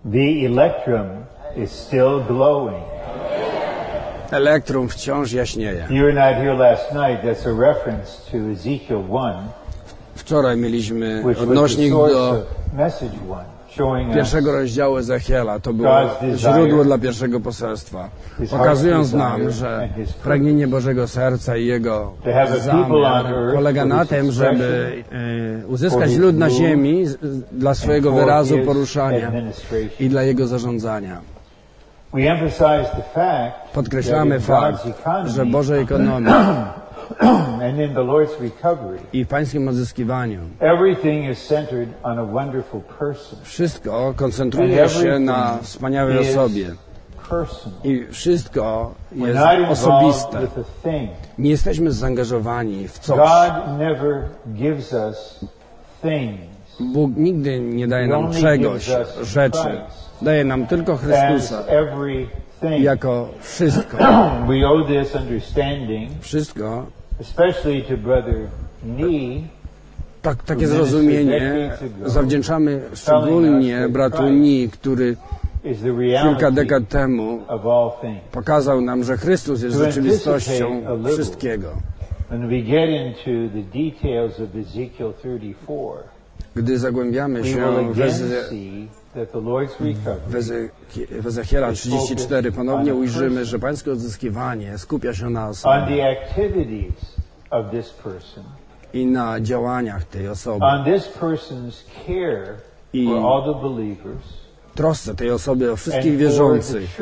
The electrum is still glowing. Elektrum wciąż jaśnieje. You were not here last night. That's a reference to Ezekiel 1, Wczoraj mieliśmy which was the odnośnik source do of message 1, showing us pierwszego rozdziału Ezechiela. To było źródło dla pierwszego poselstwa. Pokazując nam, że pragnienie Bożego serca i Jego zamiar polega na tym, żeby uzyskać lud na ziemi dla swojego wyrazu poruszania i dla Jego zarządzania. Podkreślamy fakt, że Boża ekonomia i w Pańskim odzyskiwaniu wszystko koncentruje się na wspaniałej osobie i wszystko jest osobiste. Nie jesteśmy zaangażowani w coś. Bóg nigdy nie daje nam czegoś, rzeczy. Daje nam tylko Chrystusa jako wszystko. Wszystko. Takie zrozumienie zawdzięczamy szczególnie bratu Ni, który kilka dekad temu pokazał nam, że Chrystus jest rzeczywistością wszystkiego. Gdy zagłębiamy się w Ezechiela 34, ponownie ujrzymy, że Pańskie odzyskiwanie skupia się na osobie i na działaniach tej osoby i trosce tej osoby o wszystkich wierzących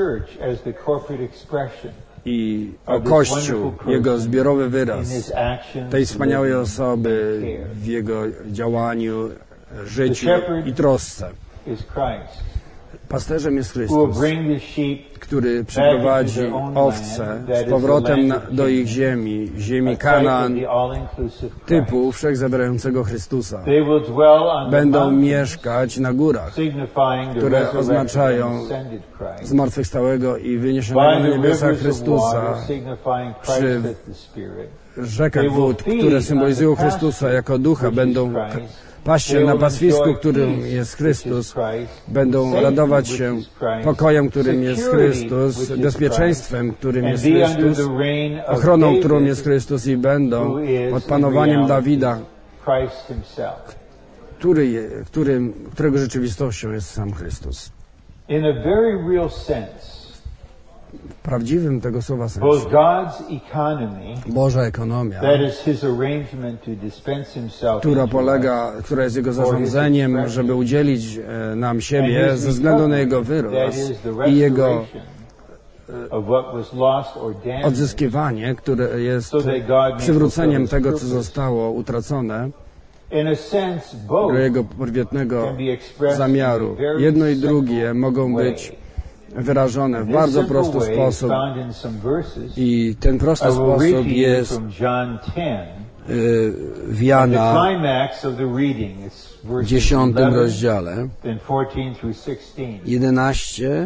i o Kościół, Jego zbiorowy wyraz tej wspaniałej osoby w Jego działaniu, życiu i trosce. Pasterzem jest Chrystus, który przyprowadzi owce z powrotem do ich ziemi Kanaan, typu wszechzabierającego Chrystusa. Będą mieszkać na górach, które oznaczają zmartwychwstałego i wyniesionego na niebiosa Chrystusa, przy rzekach wód, które symbolizują Chrystusa jako ducha, będą paść się na pastwisku, którym jest Chrystus, będą radować się pokojem, którym jest Chrystus, bezpieczeństwem, którym jest Chrystus, ochroną, którą jest Chrystus i będą pod panowaniem Dawida, którego rzeczywistością jest sam Chrystus. W prawdziwym tego słowa sensie Boża ekonomia, która jest Jego zarządzeniem, żeby udzielić nam siebie ze względu na Jego wyraz i Jego odzyskiwanie, które jest przywróceniem tego, co zostało utracone, do Jego pierwotnego zamiaru. Jedno i drugie mogą być wyrażone w bardzo prosty sposób i ten prosty sposób jest w Jana w 10 rozdziale 11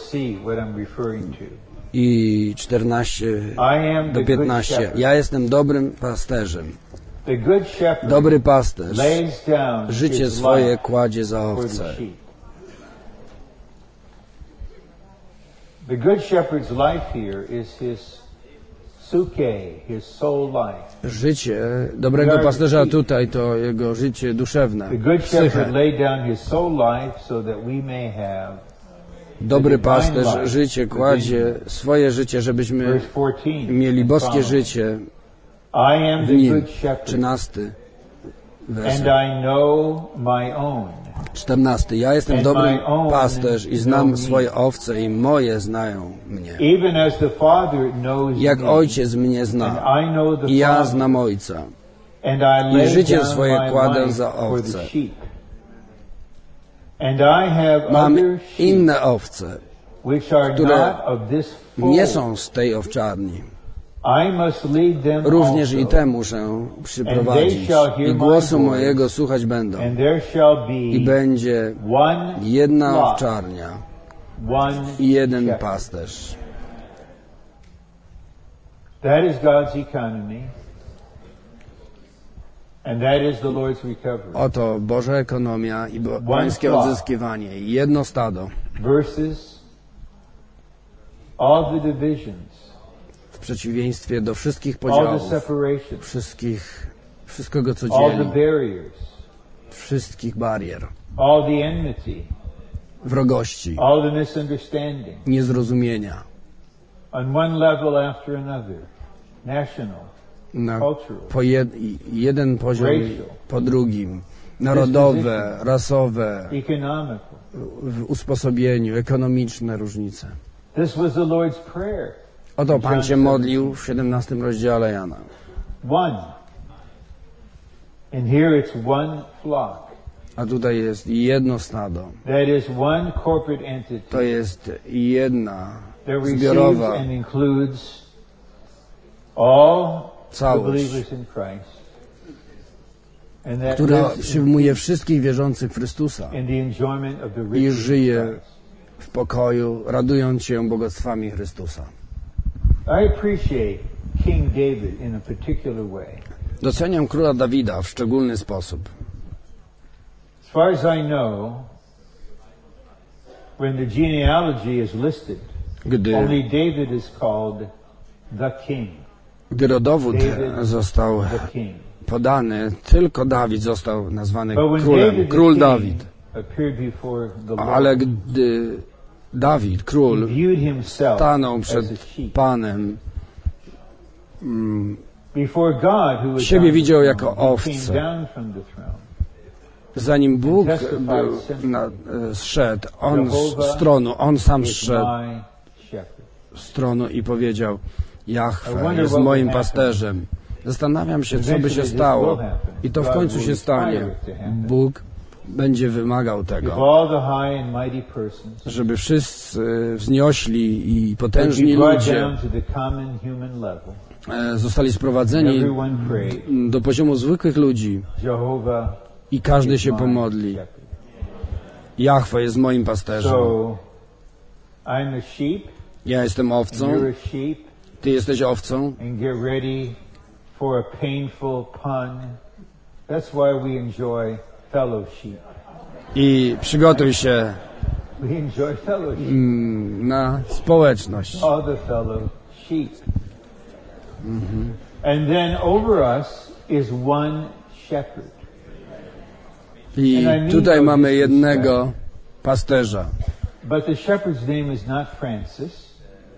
i 14 do 15. Ja jestem dobrym pasterzem. Dobry pasterz życie swoje kładzie za owce. The good shepherd's life here is his suke, his soul life. Życie dobrego pasterza tutaj to jego życie duszewne, psyche. Dobry pasterz życie kładzie swoje życie, żebyśmy mieli boskie życie w nim. 13 werset. 14. Ja jestem dobry pasterz i znam swoje owce i moje znają mnie. Jak Ojciec mnie zna i ja znam Ojca i życie swoje kładę za owce. Mam inne owce, które nie są z tej owczarni. Również i te muszę przyprowadzić i głosu mojego słuchać będą. I będzie jedna owczarnia i jeden pasterz. And that is the Lord's recovery. Oto Boża ekonomia i Pańskie odzyskiwanie. Jedno stado. Versus all the divisions. W przeciwieństwie do wszystkich podziałów, wszystkiego co dzieli, wszystkich barier, wrogości, niezrozumienia. Jeden poziom po drugim, narodowe, rasowe, w usposobieniu, ekonomiczne różnice. Oto Pan się modlił w 17 rozdziale Jana. A tutaj jest jedno stado. To jest jedna zbiorowa całość, która przyjmuje wszystkich wierzących w Chrystusa i żyje w pokoju, radując się bogactwami Chrystusa. Doceniam króla Dawida w szczególny sposób. As far as I know, when the genealogy is listed, only David is called the king. Gdy rodowód został podany, tylko Dawid został nazwany królem, król Dawid. Ale gdy Dawid, król, stanął przed Panem, siebie widział jako owcę. Zanim Bóg zszedł, on sam zszedł z tronu i powiedział: Jahwe jest moim pasterzem. Zastanawiam się, co by się stało, i to w końcu się stanie. Bóg będzie wymagał tego, żeby wszyscy wzniośli i potężni ludzie zostali sprowadzeni do poziomu zwykłych ludzi i każdy się pomodli. Jahwe jest moim pasterzem. Ja jestem owcą, ty jesteś owcą. I przygotuj się na społeczność. And then over us is one shepherd. I tutaj mamy jednego pasterza. But the shepherd's name is not Francis.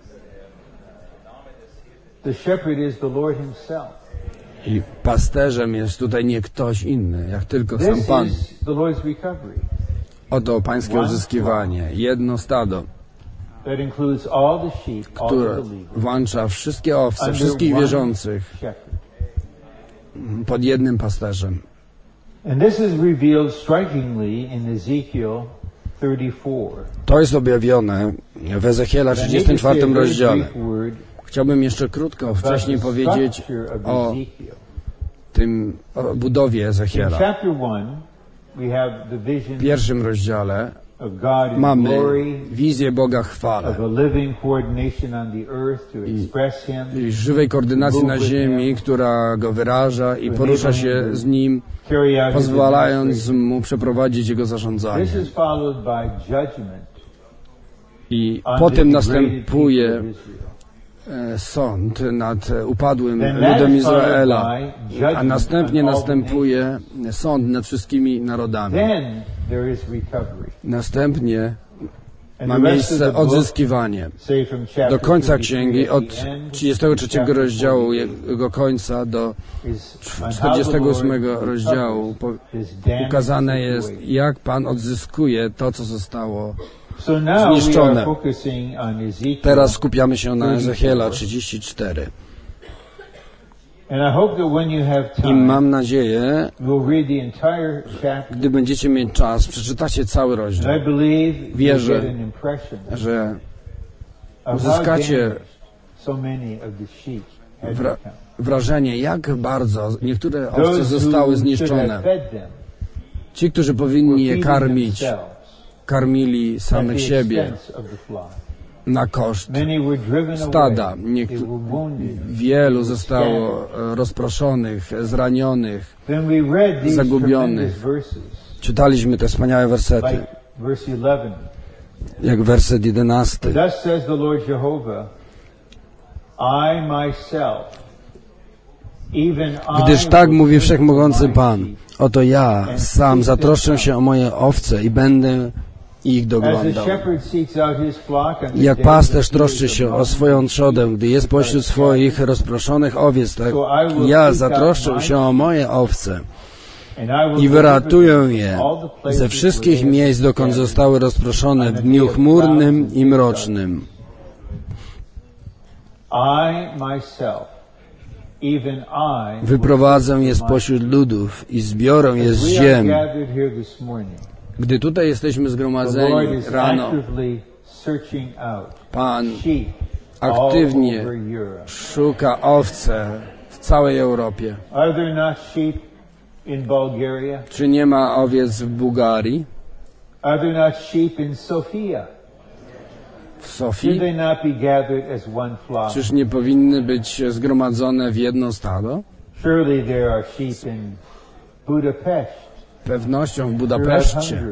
The shepherd is the Lord himself. I pasterzem jest tutaj nie ktoś inny, jak tylko sam Pan. Oto Pańskie odzyskiwanie, jedno stado, które włącza wszystkie owce, wszystkich wierzących pod jednym pasterzem. To jest objawione w Ezechiela 34 rozdziale. Chciałbym jeszcze krótko wcześniej powiedzieć o tym, o budowie Ezechiela. W pierwszym rozdziale mamy wizję Boga chwale i żywej koordynacji na ziemi, która Go wyraża i porusza się z Nim, pozwalając Mu przeprowadzić Jego zarządzanie. I potem następuje sąd nad upadłym ludem Izraela, a następnie następuje sąd nad wszystkimi narodami. Następnie ma miejsce odzyskiwanie. Do końca księgi, od 33 rozdziału jego końca do 48 rozdziału ukazane jest, jak Pan odzyskuje to, co zostało zniszczone. Teraz skupiamy się na Ezechiela 34. I mam nadzieję, gdy będziecie mieć czas, przeczytacie cały rozdział. Wierzę, że uzyskacie wrażenie, jak bardzo niektóre owce zostały zniszczone. Ci, którzy powinni je karmić, karmili samych siebie. na koszt stada. Wielu zostało rozproszonych, zranionych, zagubionych. Czytaliśmy te wspaniałe wersety, jak werset 11. Gdyż tak mówi Wszechmogący Pan, oto ja sam zatroszczę się o moje owce i będę ich doglądał. Jak pasterz troszczy się o swoją trzodę, gdy jest pośród swoich rozproszonych owiec, tak ja zatroszczę się o moje owce i wyratuję je ze wszystkich miejsc, dokąd zostały rozproszone w dniu chmurnym i mrocznym. Wyprowadzę je spośród ludów i zbiorę je z ziem. Gdy tutaj jesteśmy zgromadzeni rano, Pan aktywnie szuka owce w całej Europie. Czy nie ma owiec w Bułgarii? W Sofii? Czyż nie powinny być zgromadzone w jedno stado? Pewnością w Budapeszcie,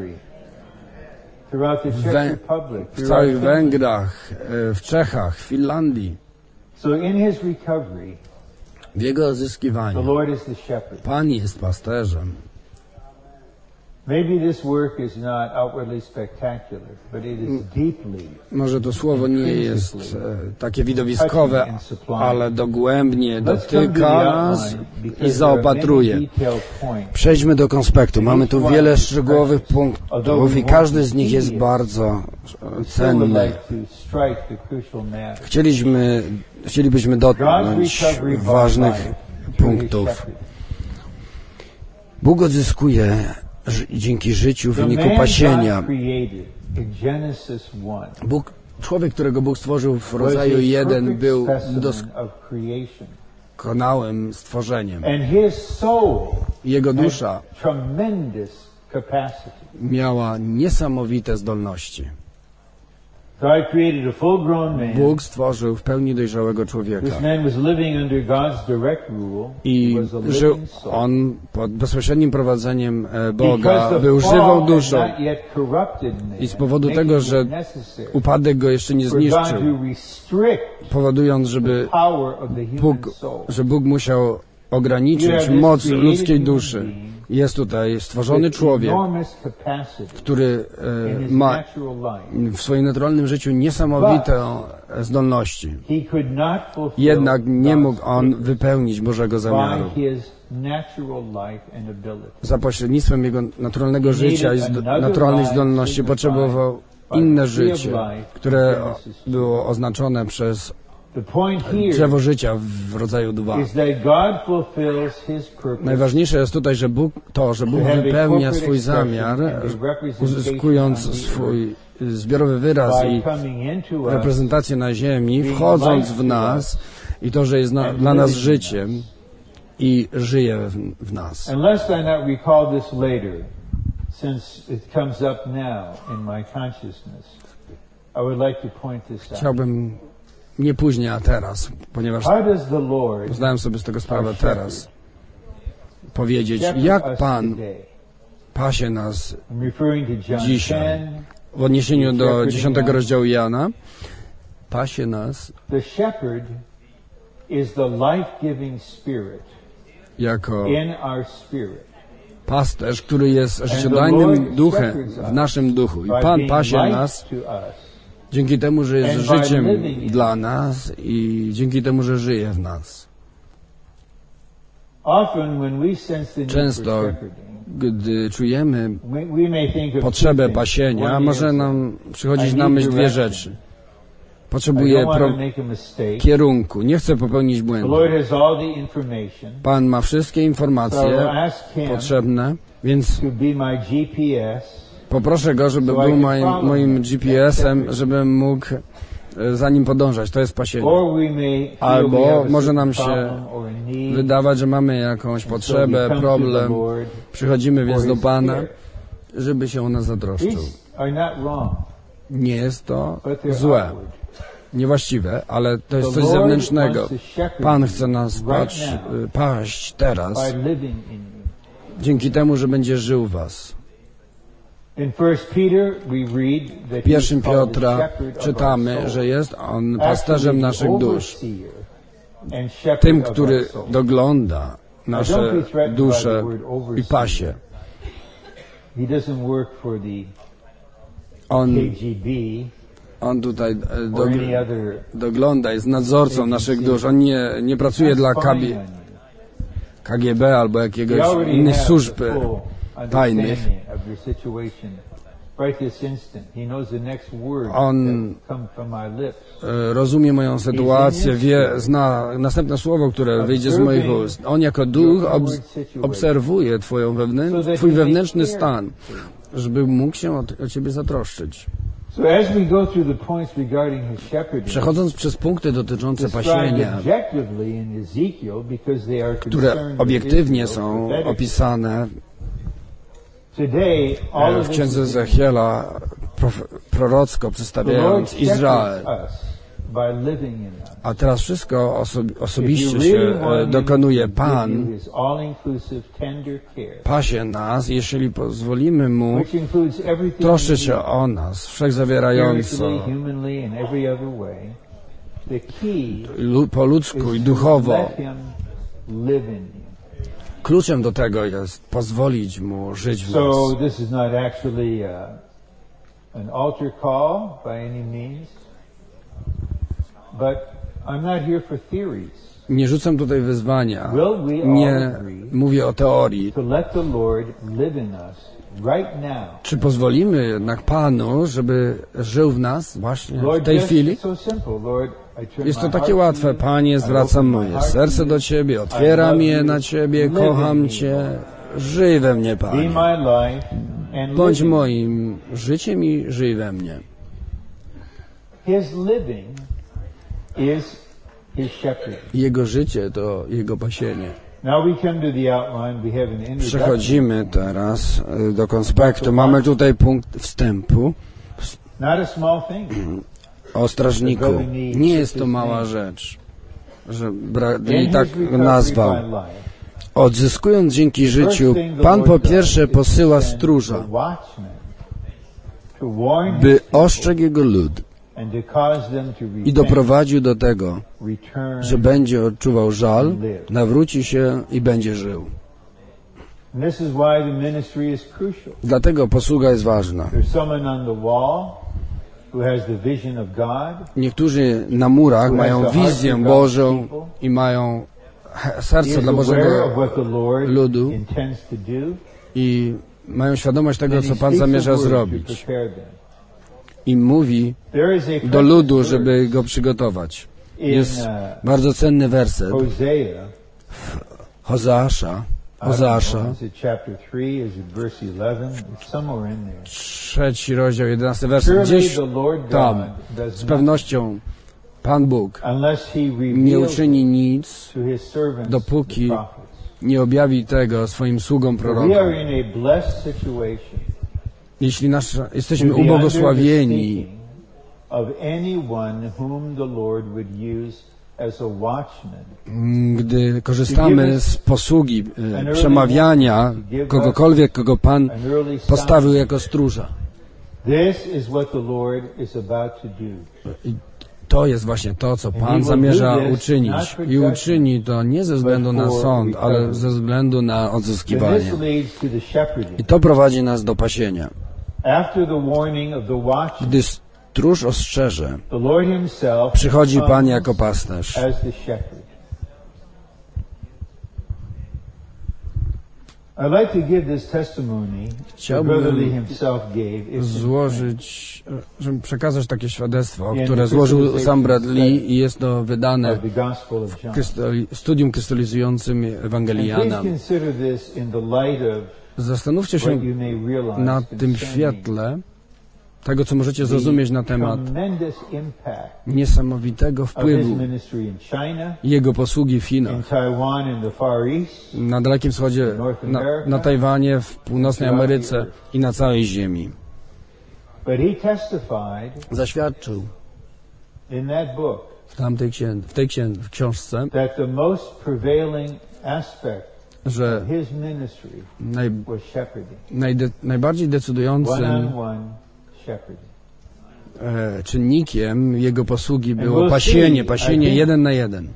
w całych Węgrach, w Czechach, w Finlandii. W Jego odzyskiwaniu Pan jest pasterzem. Może to słowo nie jest takie widowiskowe, ale dogłębnie dotyka nas i zaopatruje. Przejdźmy do konspektu. Mamy tu wiele szczegółowych punktów i każdy z nich jest bardzo cenny. Chcielibyśmy dotknąć ważnych punktów. Bóg odzyskuje dzięki życiu w wyniku pasienia. Człowiek, którego Bóg stworzył w rodzaju 1, był doskonałym stworzeniem. Jego dusza miała niesamowite zdolności. Bóg stworzył w pełni dojrzałego człowieka i żył on pod bezpośrednim prowadzeniem Boga, był żywą duszą i z powodu tego, że upadek go jeszcze nie zniszczył, powodując, że Bóg musiał ograniczyć moc ludzkiej duszy. Jest tutaj stworzony człowiek, który ma w swoim naturalnym życiu niesamowite zdolności. Jednak nie mógł on wypełnić Bożego zamiaru. Za pośrednictwem jego naturalnego życia i naturalnych zdolności potrzebował inne życie, które było oznaczone przez drzewo życia w rodzaju 2. Najważniejsze jest tutaj, że Bóg wypełnia swój zamiar, uzyskując swój zbiorowy wyraz i reprezentację na ziemi, wchodząc w nas i to, że jest dla nas życiem i żyje w nas. Chciałbym nie później, a teraz, ponieważ zdałem sobie z tego sprawę teraz, powiedzieć, jak Pan pasie nas dzisiaj. W odniesieniu do 10 rozdziału Jana, pasie nas jako pasterz, który jest życiodajnym duchem w naszym duchu. I Pan pasie nas dzięki temu, że jest życiem dla nas i dzięki temu, że żyje w nas. Często, gdy czujemy potrzebę pasienia, może nam przychodzić na myśl dwie rzeczy. Potrzebuję kierunku. Nie chcę popełnić błędu. Pan ma wszystkie informacje potrzebne, więc poproszę Go, żeby był moim GPS-em, żebym mógł za nim podążać. To jest pasienie. Albo może nam się wydawać, że mamy jakąś potrzebę, problem. Przychodzimy więc do Pana, żeby się o nas zatroszczył. Nie jest to złe. niewłaściwe, ale to jest coś zewnętrznego. Pan chce nas paść teraz dzięki temu, że będzie żył w was. W 1 Piotra czytamy, że jest On pasterzem naszych dusz, tym, który dogląda nasze dusze i pasie. On tutaj dogląda, jest nadzorcą naszych dusz. On nie pracuje dla KGB albo jakiegoś innych służb tajnych. On rozumie moją sytuację, zna następne słowo, które wyjdzie z moich ust. On jako duch obserwuje twój wewnętrzny stan, żeby mógł się o ciebie zatroszczyć. Przechodząc przez punkty dotyczące pasienia, które obiektywnie są opisane w księdze Ezechiela, prorocko przedstawiając Izrael. A teraz wszystko osobiście się dokonuje Pan, pasie nas, jeśli pozwolimy Mu troszczyć się o nas, wszechzawierająco, po ludzku i duchowo. Kluczem do tego jest pozwolić Mu żyć w nas. This is not actually an altar call by any means, but I'm not here for theories. Nie rzucam tutaj wyzwania, nie mówię o teorii. Czy pozwolimy jednak Panu, żeby żył w nas właśnie w tej chwili? Jest to takie łatwe. Panie, zwracam moje serce do Ciebie, otwieram je na Ciebie, kocham Cię, żyj we mnie, Panie. Bądź moim życiem i żyj we mnie. Jego życie to Jego pasienie. Przechodzimy teraz do konspektu. Mamy tutaj punkt wstępu o strażniku. Nie jest to mała rzecz, że Bradley tak nazwał. Odzyskując dzięki życiu, Pan po pierwsze posyła stróża, by ostrzegł Jego lud i doprowadził do tego, że będzie odczuwał żal, nawróci się i będzie żył. Dlatego posługa jest ważna. Niektórzy na murach mają wizję Bożą i mają serce dla Bożego ludu i mają świadomość tego, co Pan zamierza zrobić. I mówi do ludu, żeby go przygotować. Jest bardzo cenny werset w Hozeasza, 3 rozdział, 11 werset. Gdzieś tam, z pewnością, Pan Bóg nie uczyni nic, dopóki nie objawi tego swoim sługom prorokom. Jeśli jesteśmy ubłogosławieni, gdy korzystamy z posługi przemawiania kogokolwiek, kogo Pan postawił jako stróża. I to jest właśnie to, co Pan zamierza uczynić. I uczyni to nie ze względu na sąd, ale ze względu na odzyskiwanie. I to prowadzi nas do pasienia. Gdy stróż ostrzeże, przychodzi Pan jako pasterz. Chciałbym żeby przekazać takie świadectwo, które złożył sam Bradley i jest to wydane w studium krystalizującym Ewangeliana. Zastanówcie się nad tym w świetle tego, co możecie zrozumieć na temat niesamowitego wpływu Jego posługi w Chinach, na Dalekim Wschodzie, na Tajwanie, w Północnej Ameryce i na całej ziemi. Zaświadczył, w książce, że najbardziej decydującym czynnikiem jego posługi było pasienie 1 na 1.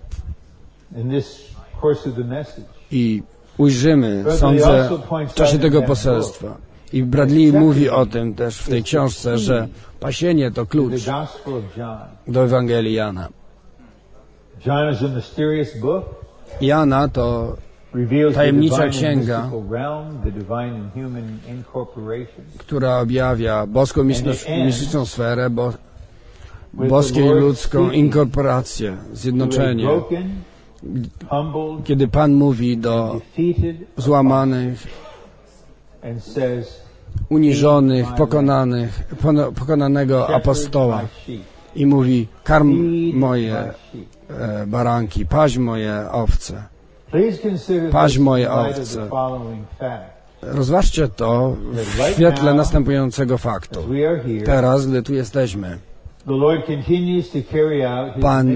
I ujrzymy, sądzę, w czasie tego poselstwa. I Bradley mówi o tym też w tej książce, że pasienie to klucz do Ewangelii Jana. Jana to tajemnicza księga, która objawia boską mistyczną sferę, boską i ludzką inkorporację, zjednoczenie. Kiedy Pan mówi do złamanych, uniżonych, pokonanego apostoła i mówi: karm moje baranki, paź moje owce. Paź moje owce. Rozważcie to w świetle następującego faktu. Teraz, gdy tu jesteśmy, Pan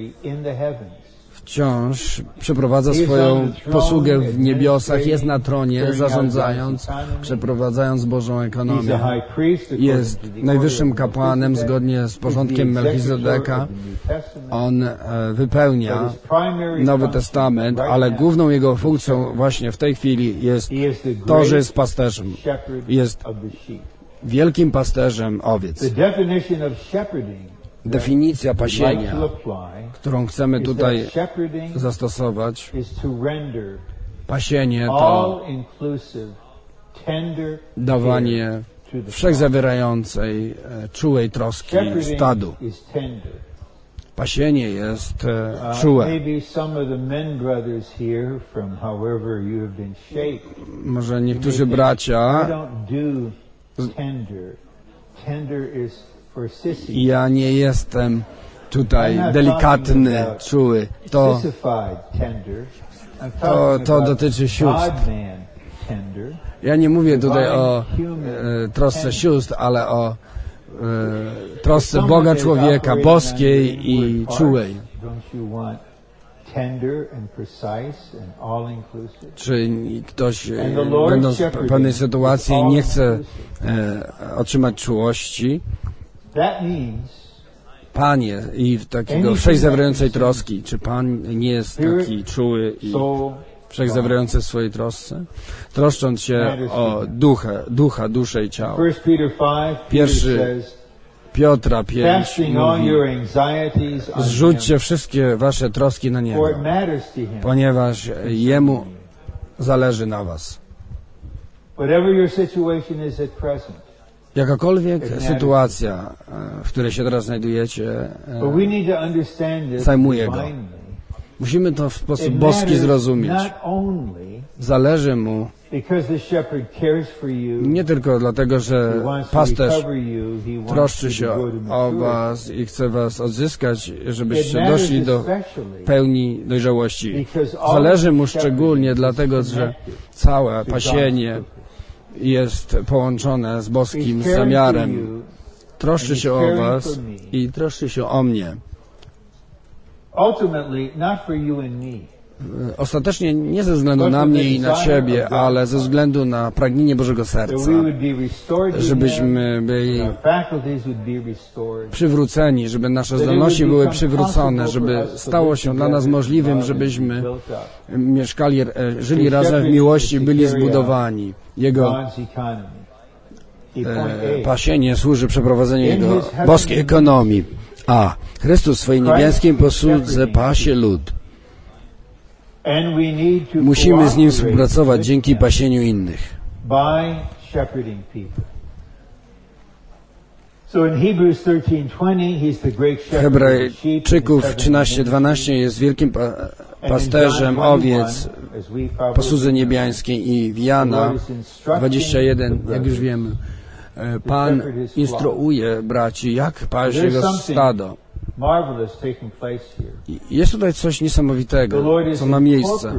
wciąż przeprowadza swoją posługę w niebiosach, jest na tronie, zarządzając, przeprowadzając Bożą ekonomię. Jest najwyższym kapłanem zgodnie z porządkiem Melchizedeka. On wypełnia Nowy Testament, ale główną jego funkcją właśnie w tej chwili jest to, że jest pasterzem. Jest wielkim pasterzem owiec. Definicja pasienia, którą chcemy tutaj zastosować, pasienie to dawanie wszechzawierającej, czułej troski stadu. Pasienie jest czułe. Może niektórzy bracia, ja nie jestem tutaj delikatny, czuły. To dotyczy sióstr. Ja nie mówię tutaj o trosce sióstr, ale o trosce Boga człowieka, boskiej i czułej. Czy ktoś, będąc w pewnej sytuacji, nie chce otrzymać czułości? Panie i takiego wszechzawierającej troski. Czy Pan nie jest taki czuły i wszechzawierający w swojej trosce? Troszcząc się o ducha, duszę i ciało. 1 Piotra 5 mówi: zrzućcie wszystkie wasze troski na Niego, ponieważ Jemu zależy na was. Jakakolwiek sytuacja, w której się teraz znajdujecie, zajmuje Go. Musimy to w sposób boski zrozumieć. Zależy Mu nie tylko dlatego, że pasterz troszczy się o was i chce was odzyskać, żebyście doszli do pełni dojrzałości. Zależy Mu szczególnie dlatego, że całe pasienie jest połączone z boskim zamiarem. Troszczy się o was i troszczy się o mnie. Ostatecznie nie ze względu na mnie i na Ciebie, ale ze względu na pragnienie Bożego serca, żebyśmy byli przywróceni, żeby nasze zdolności były przywrócone, żeby stało się dla nas możliwym, żebyśmy mieszkali, żyli razem w miłości, byli zbudowani. Jego pasienie służy przeprowadzeniu Jego boskiej ekonomii. A Chrystus w swojej niebieskiej posłudze pasie lud. Musimy z Nim współpracować dzięki pasieniu innych. W Hebrajczyków 13:12 jest wielkim pasterzem owiec posłudze niebiańskiej i w Jana 21, jak już wiemy, Pan instruuje braci, jak paść Jego stado. Jest tutaj coś niesamowitego, co ma miejsce.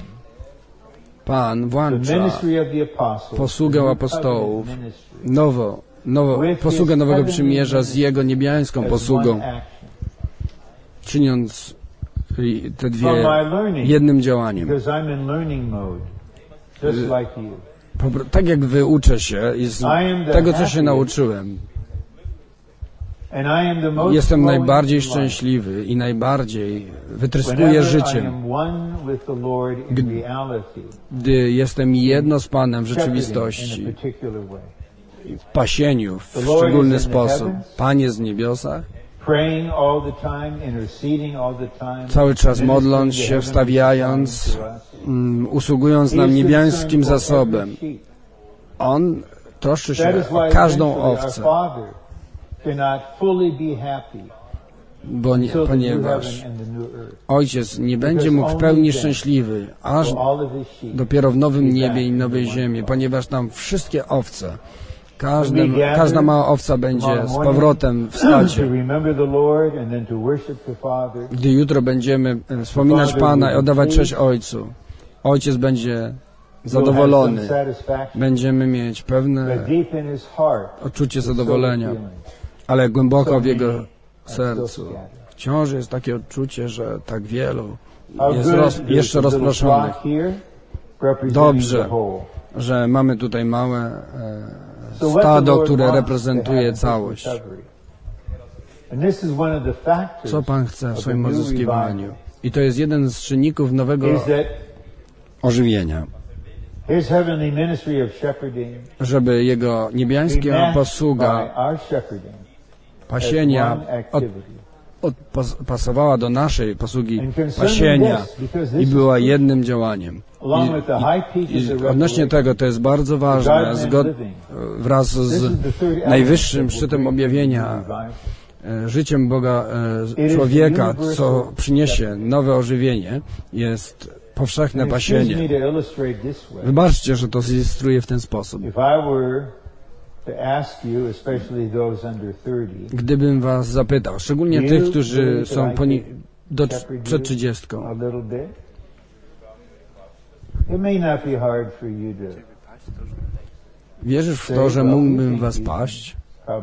Pan włącza posługę apostołów, posługę Nowego Przymierza z Jego niebiańską posługą czyniąc te dwie jednym działaniem. Tak jak wy uczę się z tego, co się nauczyłem. Jestem najbardziej szczęśliwy i najbardziej wytryskuję życiem, gdy jestem jedno z Panem w rzeczywistości, w pasieniu w szczególny sposób. Panie z niebiosach, cały czas modląc się, wstawiając, usługując nam niebiańskim zasobem. On troszczy się o każdą owcę, ponieważ Ojciec nie będzie mógł w pełni szczęśliwy, aż dopiero w nowym niebie i nowej ziemi, ponieważ tam wszystkie owce, każda mała owca będzie z powrotem w stadzie. Gdy jutro będziemy wspominać Pana i oddawać cześć Ojcu, Ojciec będzie zadowolony. Będziemy mieć pewne odczucie zadowolenia, ale głęboko w Jego sercu wciąż jest takie odczucie, że tak wielu jest jeszcze rozproszonych. Dobrze, że mamy tutaj małe stado, które reprezentuje całość. Co Pan chce w swoim odzyskiwaniu? I to jest jeden z czynników nowego ożywienia. Żeby Jego niebiańska posługa pasienia pasowała do naszej posługi pasienia i była jednym działaniem. I odnośnie tego to jest bardzo ważne, wraz z najwyższym szczytem objawienia, życiem Boga człowieka, co przyniesie nowe ożywienie, jest powszechne pasienie. Wybaczcie, że to zilustruję w ten sposób. Gdybym was zapytał, szczególnie tych, którzy są przed 30, wierzysz w to, że mógłbym was paść?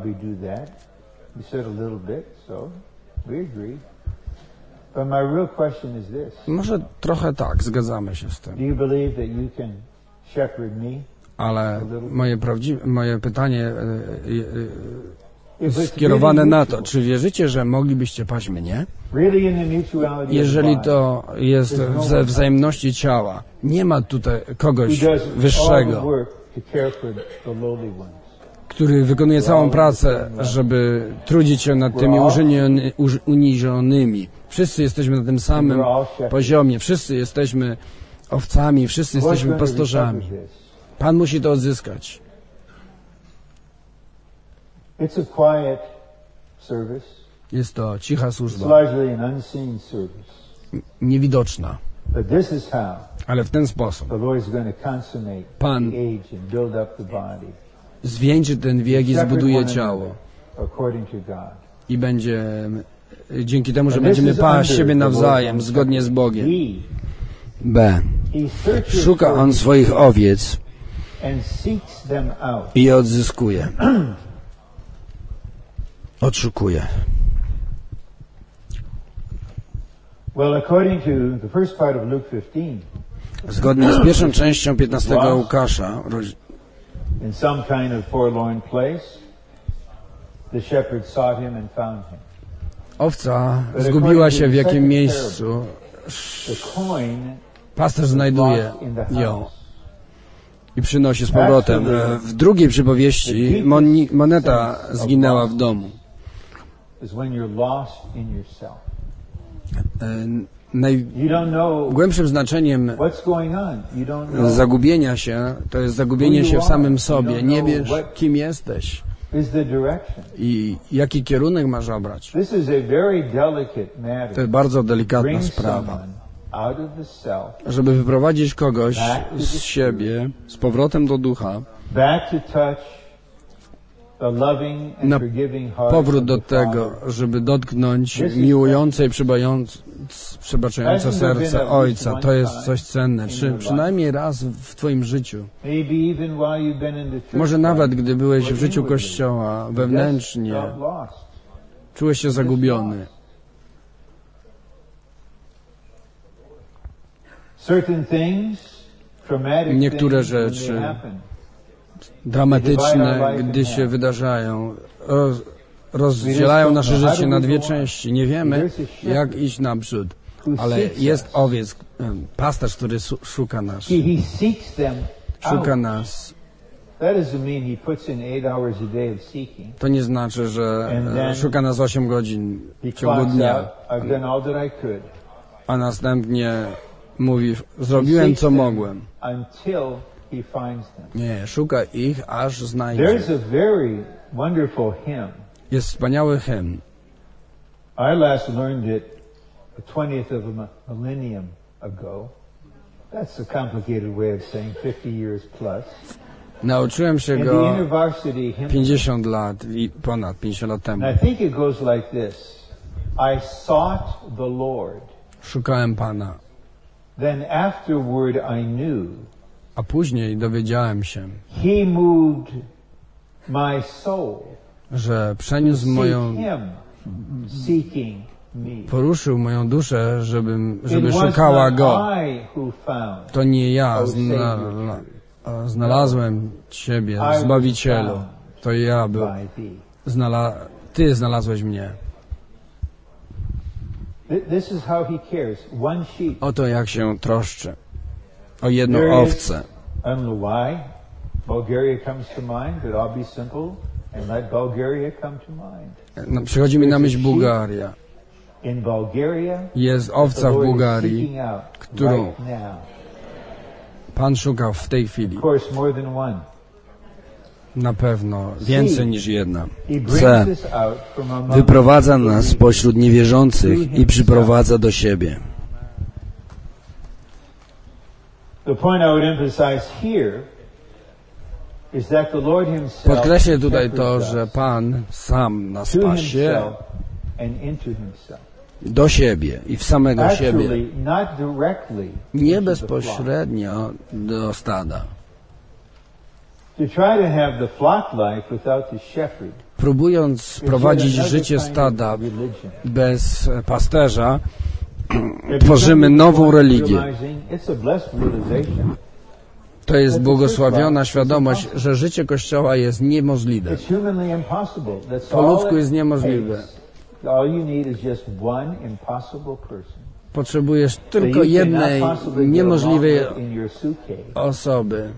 Może trochę tak, zgadzamy się z tym. Ale moje pytanie jest skierowane na to, czy wierzycie, że moglibyście paść mnie? Jeżeli to jest ze wzajemności ciała, nie ma tutaj kogoś wyższego, który wykonuje całą pracę, żeby trudzić się nad tymi uniżonymi. Wszyscy jesteśmy na tym samym poziomie, wszyscy jesteśmy owcami, wszyscy jesteśmy pastorzami. Pan musi to odzyskać. Jest to cicha służba, niewidoczna. Ale w ten sposób Pan zwieńczy ten wiek i zbuduje ciało. I będzie, dzięki temu, że będziemy paść siebie nawzajem, zgodnie z Bogiem. B. Szuka On swoich owiec i je odzyskuje. Odszukuje. Zgodnie z pierwszą częścią 15 Łukasza, in some kind of forlorn place, the shepherd sought him and found him. Owca zgubiła się w jakim miejscu. Pasterz znajduje ją i przynosi z powrotem. W drugiej przypowieści moneta zginęła w domu. Najgłębszym znaczeniem zagubienia się to jest zagubienie się w samym sobie. Nie wiesz, kim jesteś i jaki kierunek masz obrać. To jest bardzo delikatna sprawa. Żeby wyprowadzić kogoś z siebie, z powrotem do ducha, na powrót do tego, żeby dotknąć miłujące i przebaczające serce Ojca. To jest coś cenne. Czy przynajmniej raz w Twoim życiu, może nawet gdy byłeś w życiu Kościoła wewnętrznie, czułeś się zagubiony. Niektóre rzeczy dramatyczne, gdy się wydarzają, rozdzielają nasze życie na dwie części. Nie wiemy, jak iść naprzód, ale jest owiec, pasterz, który szuka nas. Szuka nas. To nie znaczy, że szuka nas 8 godzin w ciągu dnia, a następnie mówi, zrobiłem co mogłem. Nie, szuka ich, aż znajdzie. Jest wspaniały hymn. I last learned it the 20th of a millennium ago. That's a complicated way of saying 50 years plus. Nauczyłem się go 50 lat i ponad 50 lat temu. I think it goes like this. I sought the Lord. Szukałem Pana. Then afterward I knew. A później dowiedziałem się, He moved my soul. Że przeniósł moją, poruszył moją duszę, żeby szukała Go. To nie ja znalazłem Ciebie, Zbawicielu. To ja Ty znalazłeś mnie. Oto jak się troszczy o jedną owcę. Przychodzi mi na myśl Bułgaria. Jest owca w Bułgarii, którą Pan szukał w tej chwili. Na pewno więcej niż jedna. Wyprowadza nas spośród niewierzących i przyprowadza do siebie. Podkreślę tutaj to, że Pan sam nas pasie do siebie i w samego siebie. Nie bezpośrednio do stada. Próbując prowadzić życie stada bez pasterza, tworzymy nową religię. To jest błogosławiona świadomość, że życie Kościoła jest niemożliwe. Po ludzku jest niemożliwe. Potrzebujesz tylko jednej niemożliwej osoby,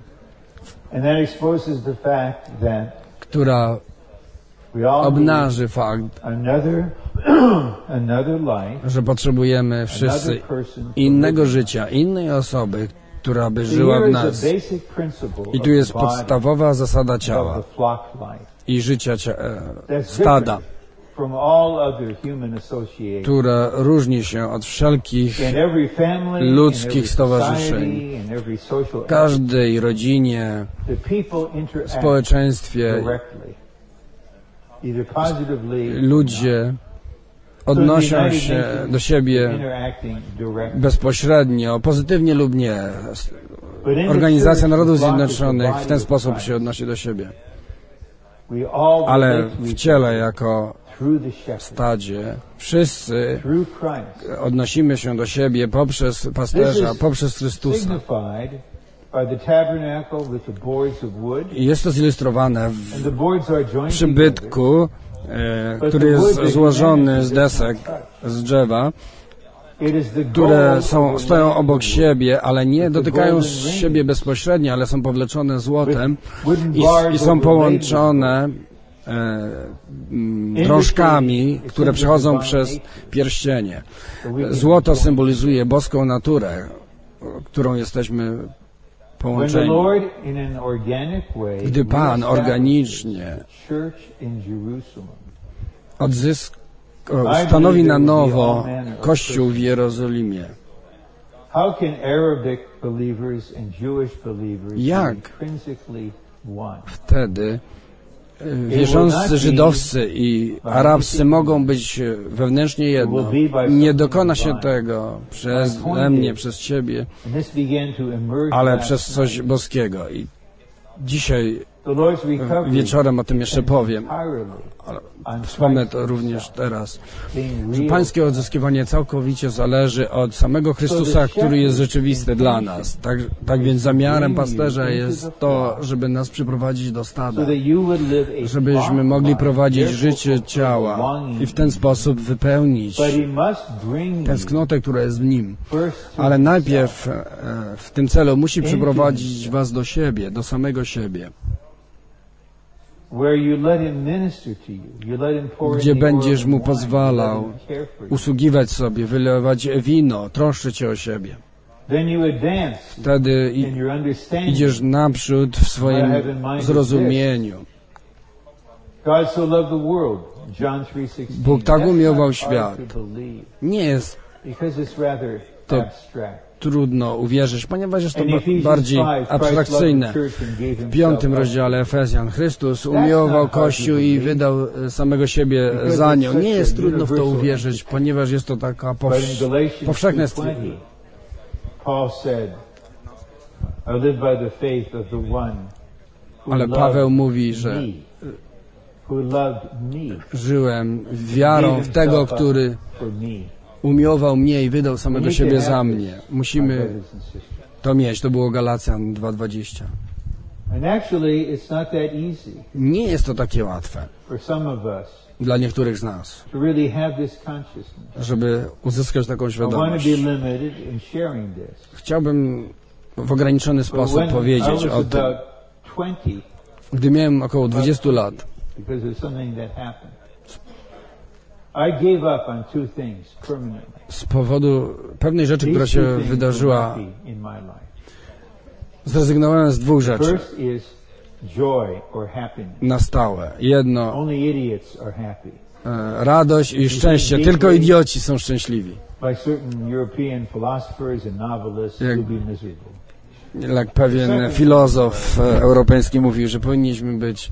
która obnaży fakt, że potrzebujemy wszyscy innego życia, innej osoby, która by żyła w nas. I tu jest podstawowa zasada ciała i życia stada, która różni się od wszelkich ludzkich stowarzyszeń. W każdej rodzinie, społeczeństwie ludzie odnoszą się do siebie bezpośrednio, pozytywnie lub nie. Organizacja Narodów Zjednoczonych w ten sposób się odnosi do siebie. Ale w ciele, jako stadzie, wszyscy odnosimy się do siebie poprzez pasterza, poprzez Chrystusa. I jest to zilustrowane w przybytku, który jest złożony z desek, z drzewa, które stoją obok siebie, ale nie dotykają siebie bezpośrednio, ale są powleczone złotem i są połączone drążkami, które przechodzą przez pierścienie. Złoto symbolizuje boską naturę, którą jesteśmy połączeni. Gdy Pan organicznie stanowi na nowo Kościół w Jerozolimie, jak wtedy wierzący żydowscy i arabscy mogą być wewnętrznie jedno? Nie dokona się tego przeze mnie, przez Ciebie, ale przez coś boskiego. I dzisiaj wieczorem o tym jeszcze powiem, ale wspomnę to również teraz, że Pańskie odzyskiwanie całkowicie zależy od samego Chrystusa, który jest rzeczywisty dla nas. Tak więc zamiarem pasterza jest to, żeby nas przyprowadzić do stada, żebyśmy mogli prowadzić życie ciała i w ten sposób wypełnić tęsknotę, która jest w nim. Ale najpierw w tym celu musi przyprowadzić was do siebie, do samego siebie, gdzie będziesz mu pozwalał usługiwać sobie, wylewać wino, troszczyć się o siebie. Wtedy idziesz naprzód w swoim zrozumieniu. Bóg tak umiłował świat. Nie jest to trudno uwierzyć, ponieważ jest to bardziej abstrakcyjne. W 5 rozdziale Efezjan Chrystus umiłował Kościół i wydał samego siebie za nią. Nie jest trudno w to uwierzyć, ponieważ jest to taka powszechne stwierdzenie. Ale Paweł mówi, że żyłem wiarą w tego, który umiłował mnie i wydał samego siebie za mnie. Musimy to mieć. To było Galacjan 2:20. Nie jest to takie łatwe dla niektórych z nas, żeby uzyskać taką świadomość. Chciałbym w ograniczony sposób powiedzieć o tym. Gdy miałem około 20 lat, z powodu pewnej rzeczy, która się wydarzyła, zrezygnowałem z 2 rzeczy na stałe. Jedno, radość i szczęście. Tylko idioci są szczęśliwi. Jak pewien filozof europejski mówił, że powinniśmy być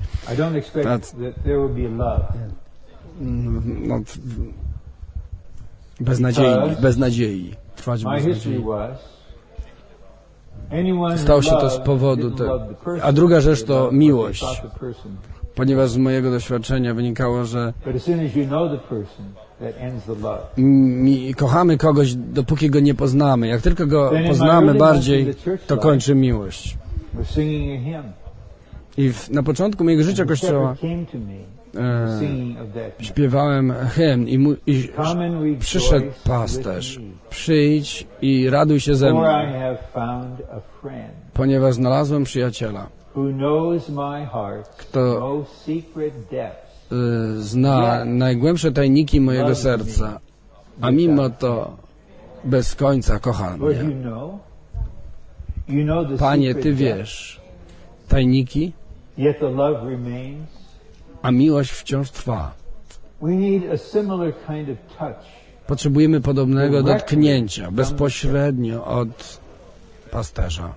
bez nadziei, trwać bez nadziei. Stało się to z powodu tego. A druga rzecz to miłość, ponieważ z mojego doświadczenia wynikało, że kochamy kogoś, dopóki go nie poznamy. Jak tylko go poznamy bardziej, to kończy miłość. I na początku mojego życia Kościoła śpiewałem hymn i przyszedł pasterz. Przyjdź i raduj się ze mną, ponieważ znalazłem przyjaciela, kto zna najgłębsze tajniki mojego serca, a mimo to bez końca kocha mnie. Panie, Ty wiesz tajniki, a miłość wciąż trwa. Potrzebujemy podobnego dotknięcia, bezpośrednio od pasterza.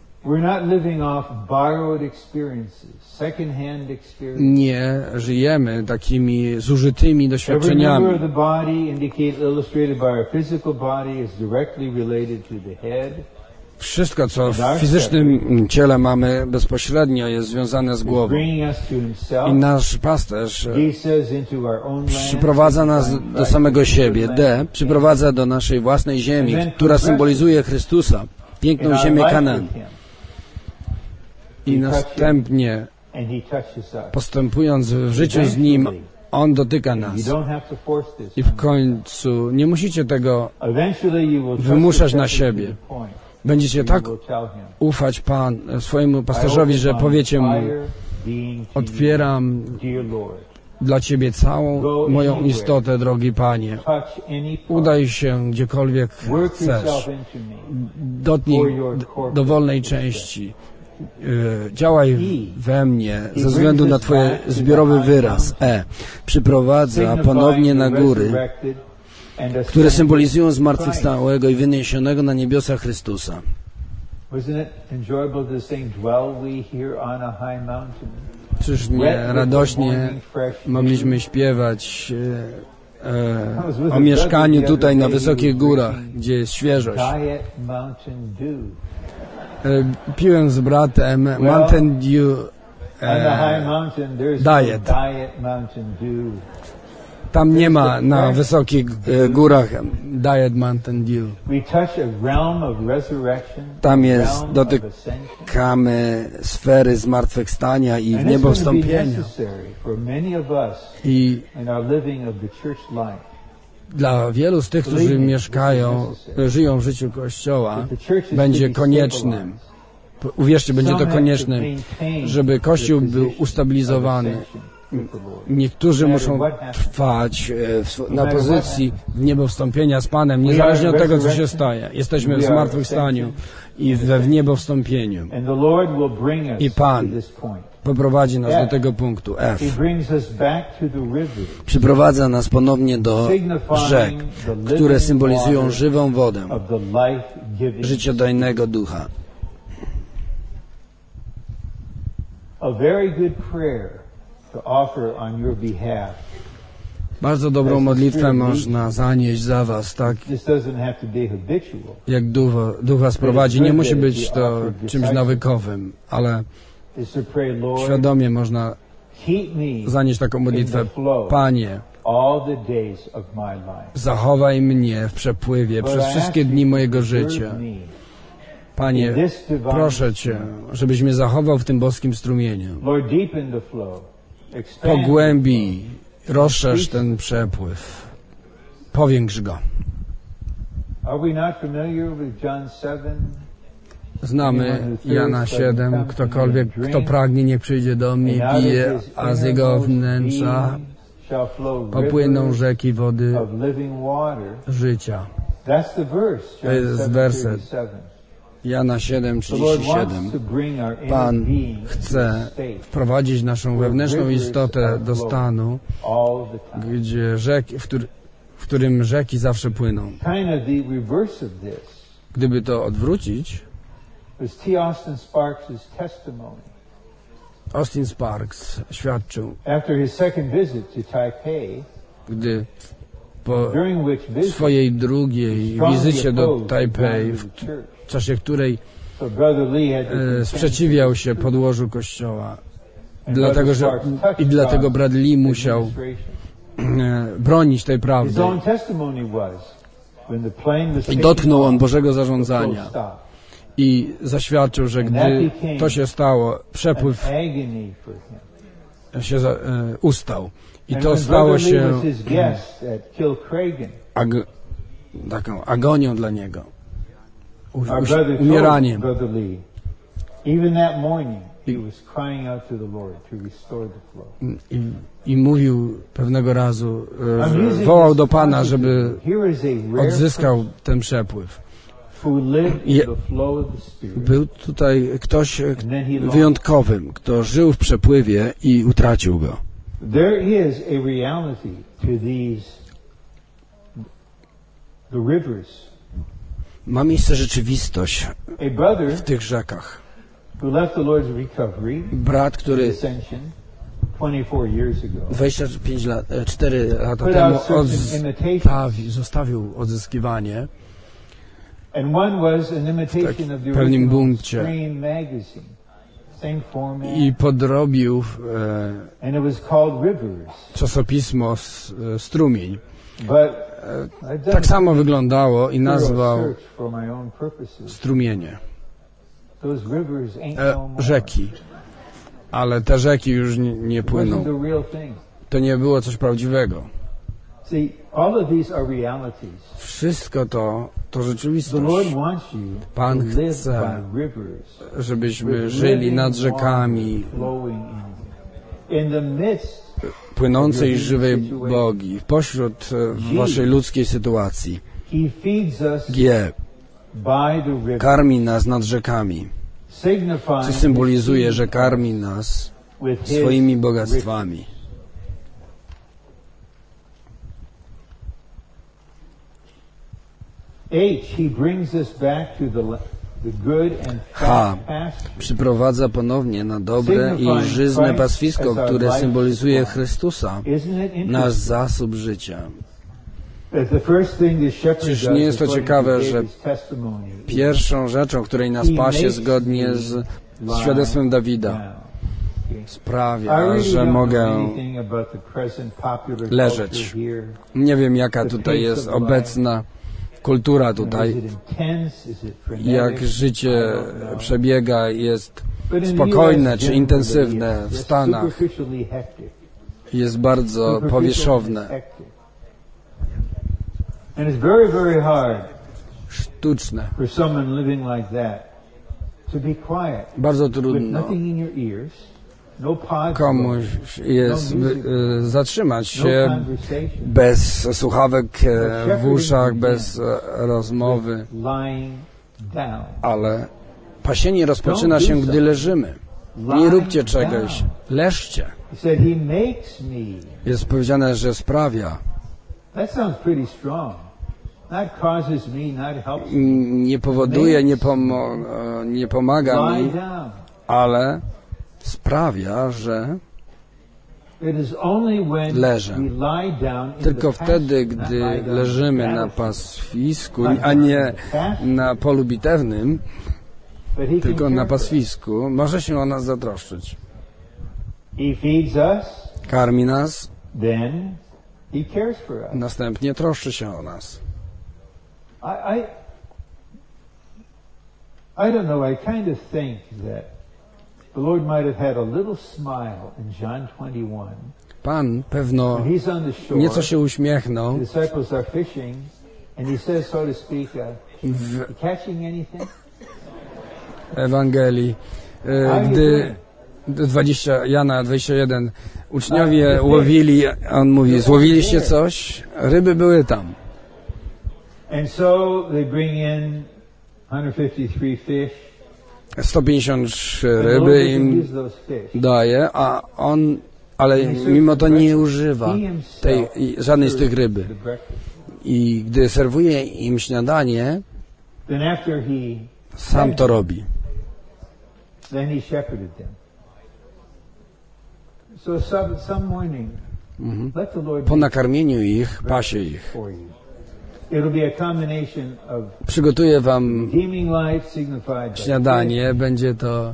Nie żyjemy takimi zużytymi doświadczeniami. Wszystko, co w fizycznym ciele mamy bezpośrednio, jest związane z głową. I nasz pasterz przyprowadza nas do samego siebie. Przyprowadza do naszej własnej ziemi, która symbolizuje Chrystusa, piękną ziemię Kanaan. I następnie, postępując w życiu z Nim, On dotyka nas. I w końcu nie musicie tego wymuszać na siebie. Będziecie tak ufać swojemu pasterzowi, że powiecie mu: otwieram dla Ciebie całą moją istotę, drogi Panie. Udaj się gdziekolwiek chcesz. Dotknij dowolnej części. Działaj we mnie ze względu na Twoje zbiorowy wyraz. Przyprowadza ponownie na góry, które symbolizują zmartwychwstałego i wyniesionego na niebiosa Chrystusa. Czyż nie radośnie mogliśmy śpiewać o mieszkaniu tutaj na wysokich górach, gdzie jest świeżość. Piłem z bratem Mountain Dew diet. Tam nie ma na wysokich górach Diet Mountain Dew. Tam dotykamy sfery zmartwychwstania i niebowstąpienia. I dla wielu z tych, którzy żyją w życiu Kościoła, będzie koniecznym, uwierzcie, będzie to konieczne, żeby Kościół był ustabilizowany. Niektórzy muszą trwać na pozycji niebowstąpienia z Panem, niezależnie od tego, co się staje. Jesteśmy w zmartwychwstaniu i w niebowstąpieniu. I Pan poprowadzi nas do tego punktu F. Przyprowadza nas ponownie do rzek, które symbolizują żywą wodę, życiodajnego ducha. Bardzo dobrą modlitwę można zanieść za was, tak jak Duch was prowadzi. Nie musi być to czymś nawykowym, ale świadomie można zanieść taką modlitwę. Panie, zachowaj mnie w przepływie przez wszystkie dni mojego życia. Panie, proszę Cię, żebyś mnie zachował w tym boskim strumieniu. Pogłębij, rozszerz ten przepływ. Powiększ go. Znamy Jana 7. Ktokolwiek, kto pragnie, niech przyjdzie do mnie i pije, a z jego wnętrza popłyną rzeki wody życia. To jest werset Jana 7:37. Pan chce wprowadzić naszą wewnętrzną istotę do stanu, gdzie w którym rzeki zawsze płyną. Gdyby to odwrócić, Austin Sparks świadczył, gdy po swojej drugiej wizycie do Tajpej, w czasie której sprzeciwiał się podłożu kościoła, dlatego Brother Lee musiał bronić tej prawdy. I dotknął on Bożego zarządzania i zaświadczył, że gdy to się stało, przepływ się ustał. I to stało się taką agonią dla niego, umieraniem. I mówił pewnego razu, wołał do Pana, żeby odzyskał ten przepływ. Był tutaj ktoś wyjątkowym, kto żył w przepływie i utracił go. Ma miejsce rzeczywistość w tych rzekach. Brat, który 4 lata temu zostawił odzyskiwanie w pewnym punkcie i podrobił czasopismo Strumień. Tak samo wyglądało i nazwał strumienie. Rzeki. Ale te rzeki już nie płyną. To nie było coś prawdziwego. Wszystko to rzeczywistość. Pan chce, żebyśmy żyli nad rzekami płynącej żywej Bogi, pośród waszej ludzkiej sytuacji. G. Karmi nas nad rzekami, co symbolizuje, że karmi nas swoimi bogactwami. H. Przyprowadza ponownie na dobre i żyzne pastwisko, które symbolizuje Chrystusa, nasz zasób życia. Czyż nie jest to ciekawe, że pierwszą rzeczą, której nas pasie zgodnie z świadectwem Dawida, sprawia, że mogę leżeć. Nie wiem, jaka tutaj jest obecna kultura tutaj, jak życie przebiega, jest spokojne czy intensywne w Stanach, jest bardzo powierzchowne. Sztuczne. Bardzo trudno komuś jest zatrzymać się bez słuchawek w uszach, bez rozmowy, ale pasienie rozpoczyna się, gdy leżymy. Nie róbcie czegoś, leżcie. Jest powiedziane, że sprawia. Nie powoduje, nie pomaga mi, ale sprawia, że leżę. Tylko wtedy, gdy leżymy na pastwisku, a nie na polu bitewnym, tylko na pastwisku, może się o nas zatroszczyć. Karmi nas, następnie troszczy się o nas. I don't know, I kind of think that the Lord might have had a little smile in John 21. Pan pewno nieco się uśmiechnął. The disciples are fishing and he says, so to speak, catching anything? Ewangelii, gdy Jana 21 uczniowie łowili, on mówi, złowiliście coś? Ryby były tam. And so they bring in 153 fish. 153 ryby im daje, ale mimo to nie używa żadnej z tych ryby. I gdy serwuje im śniadanie, sam to robi. Po nakarmieniu ich, pasie ich. Przygotuję wam śniadanie, będzie to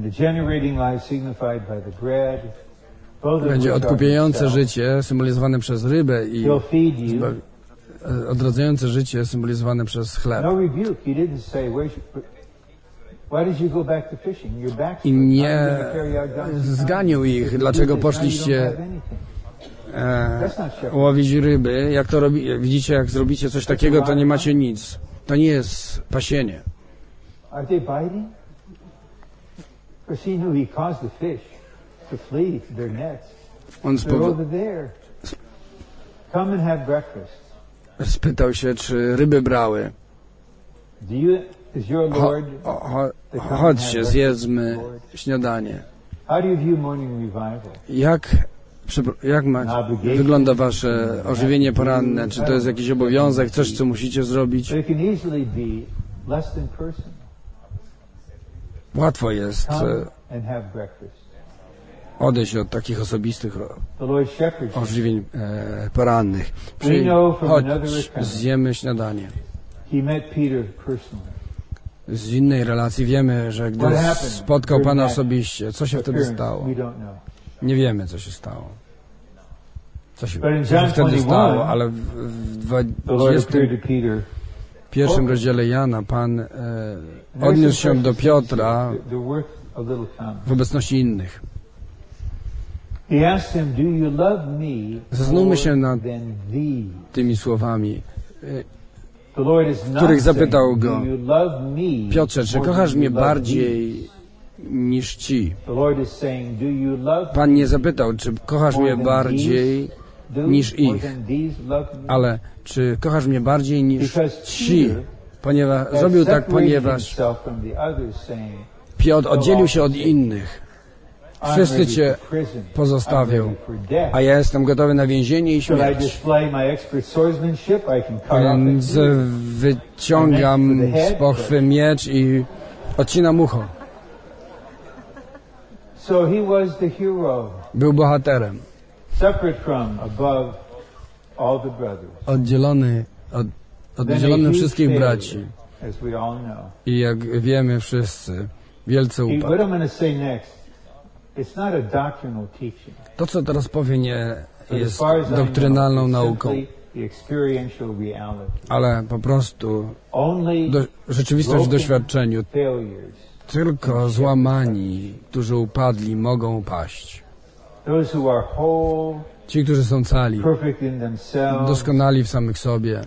będzie odkupiające życie symbolizowane przez rybę i odradzające życie symbolizowane przez chleb. I nie zganił ich, dlaczego poszliście łowić ryby. Jak to robi, widzicie, jak zrobicie coś takiego, to nie macie nic. To nie jest pasienie. On spytał się, czy ryby brały. Chodźcie, zjedzmy śniadanie. Jak wygląda wasze ożywienie poranne? Czy to jest jakiś obowiązek, coś, co musicie zrobić? Łatwo jest odejść od takich osobistych ożywień porannych. Chodź, zjemy śniadanie. Z innej relacji wiemy, że gdy spotkał Pana osobiście, co się wtedy stało? Nie wiemy, co się stało. Co się wtedy stało, ale w 21 rozdziale Jana Pan odniósł się do Piotra w obecności innych. Zastanówmy się nad tymi słowami, których zapytał go: Piotrze, czy kochasz mnie bardziej niż ci? Pan nie zapytał, czy kochasz mnie bardziej niż ich, ale czy kochasz mnie bardziej niż ci? Ponieważ zrobił tak, ponieważ Piotr oddzielił się od innych. Wszyscy Cię pozostawią, a ja jestem gotowy na więzienie i śmierć. Więc wyciągam z pochwy miecz i odcinam ucho. Był bohaterem. Oddzielony wszystkich braci. I jak wiemy wszyscy, wielce upadł. To, co teraz powie, nie jest doktrynalną nauką, ale po prostu rzeczywistość w doświadczeniu. Tylko złamani, którzy upadli, mogą paść. Ci, którzy są cali, doskonali w samych sobie,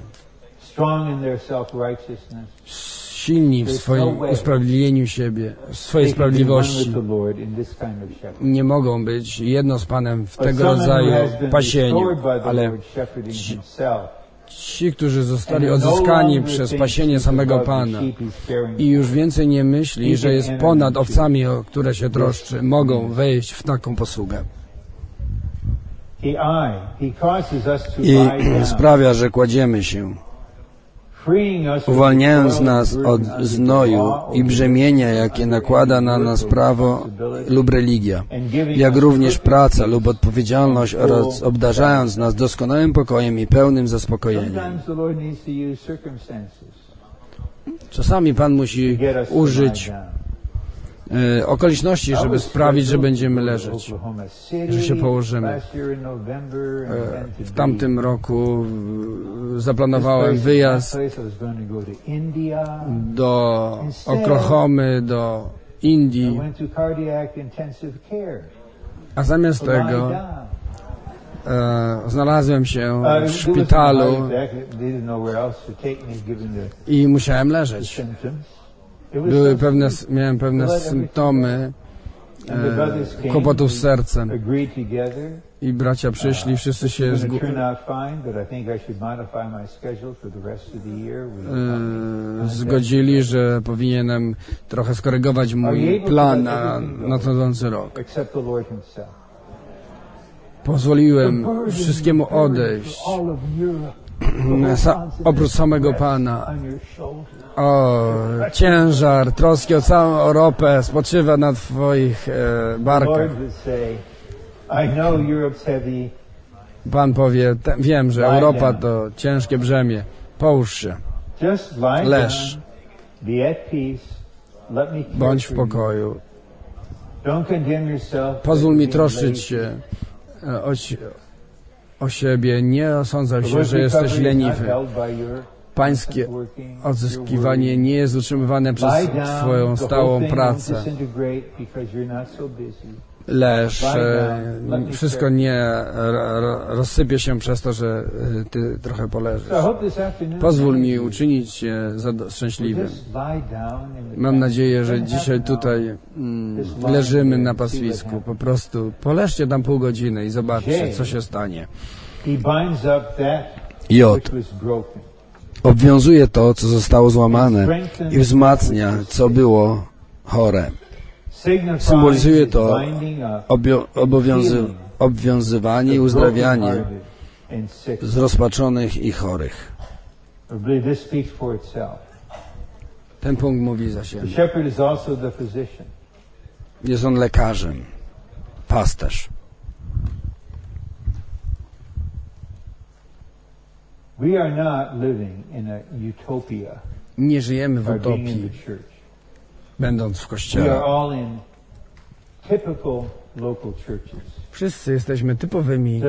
silni w swoim usprawiedliwieniu siebie, w swojej sprawiedliwości, nie mogą być jedno z Panem w tego rodzaju pasieniu, ale ci, którzy zostali odzyskani przez pasienie samego Pana i już więcej nie myśli, że jest ponad owcami, o które się troszczy, mogą wejść w taką posługę. I sprawia, że kładziemy się, uwalniając nas od znoju i brzemienia, jakie nakłada na nas prawo lub religia, jak również praca lub odpowiedzialność, oraz obdarzając nas doskonałym pokojem i pełnym zaspokojeniem. Czasami Pan musi użyć okoliczności, żeby sprawić, że będziemy leżeć, że się położymy. W tamtym roku zaplanowałem wyjazd do Oklahomy, do Indii, a zamiast tego znalazłem się w szpitalu i musiałem leżeć. Miałem pewne symptomy kłopotów z sercem. I bracia przyszli, wszyscy się zgodzili, że powinienem trochę skorygować mój plan na nadchodzący rok. Pozwoliłem wszystkiemu odejść, oprócz samego Pana. O, ciężar troski o całą Europę spoczywa na Twoich barkach. Pan powie, wiem, że Europa to ciężkie brzemię. Połóż się. Leż. Bądź w pokoju. Pozwól mi troszczyć się o siebie. Nie osądzaj się, że jesteś leniwy. Pańskie odzyskiwanie nie jest utrzymywane przez Twoją stałą pracę. Leż, wszystko nie rozsypie się przez to, że Ty trochę poleżysz. Pozwól mi uczynić Cię szczęśliwym. Mam nadzieję, że dzisiaj tutaj leżymy na pastwisku. Po prostu poleżcie tam pół godziny i zobaczcie, co się stanie. J. Obwiązuje to, co zostało złamane i wzmacnia, co było chore. Symbolizuje to obwiązywanie i uzdrawianie zrozpaczonych i chorych. Ten punkt mówi za siebie. Jest on lekarzem, pasterz. Nie żyjemy w utopii, będąc w Kościele. Wszyscy jesteśmy typowymi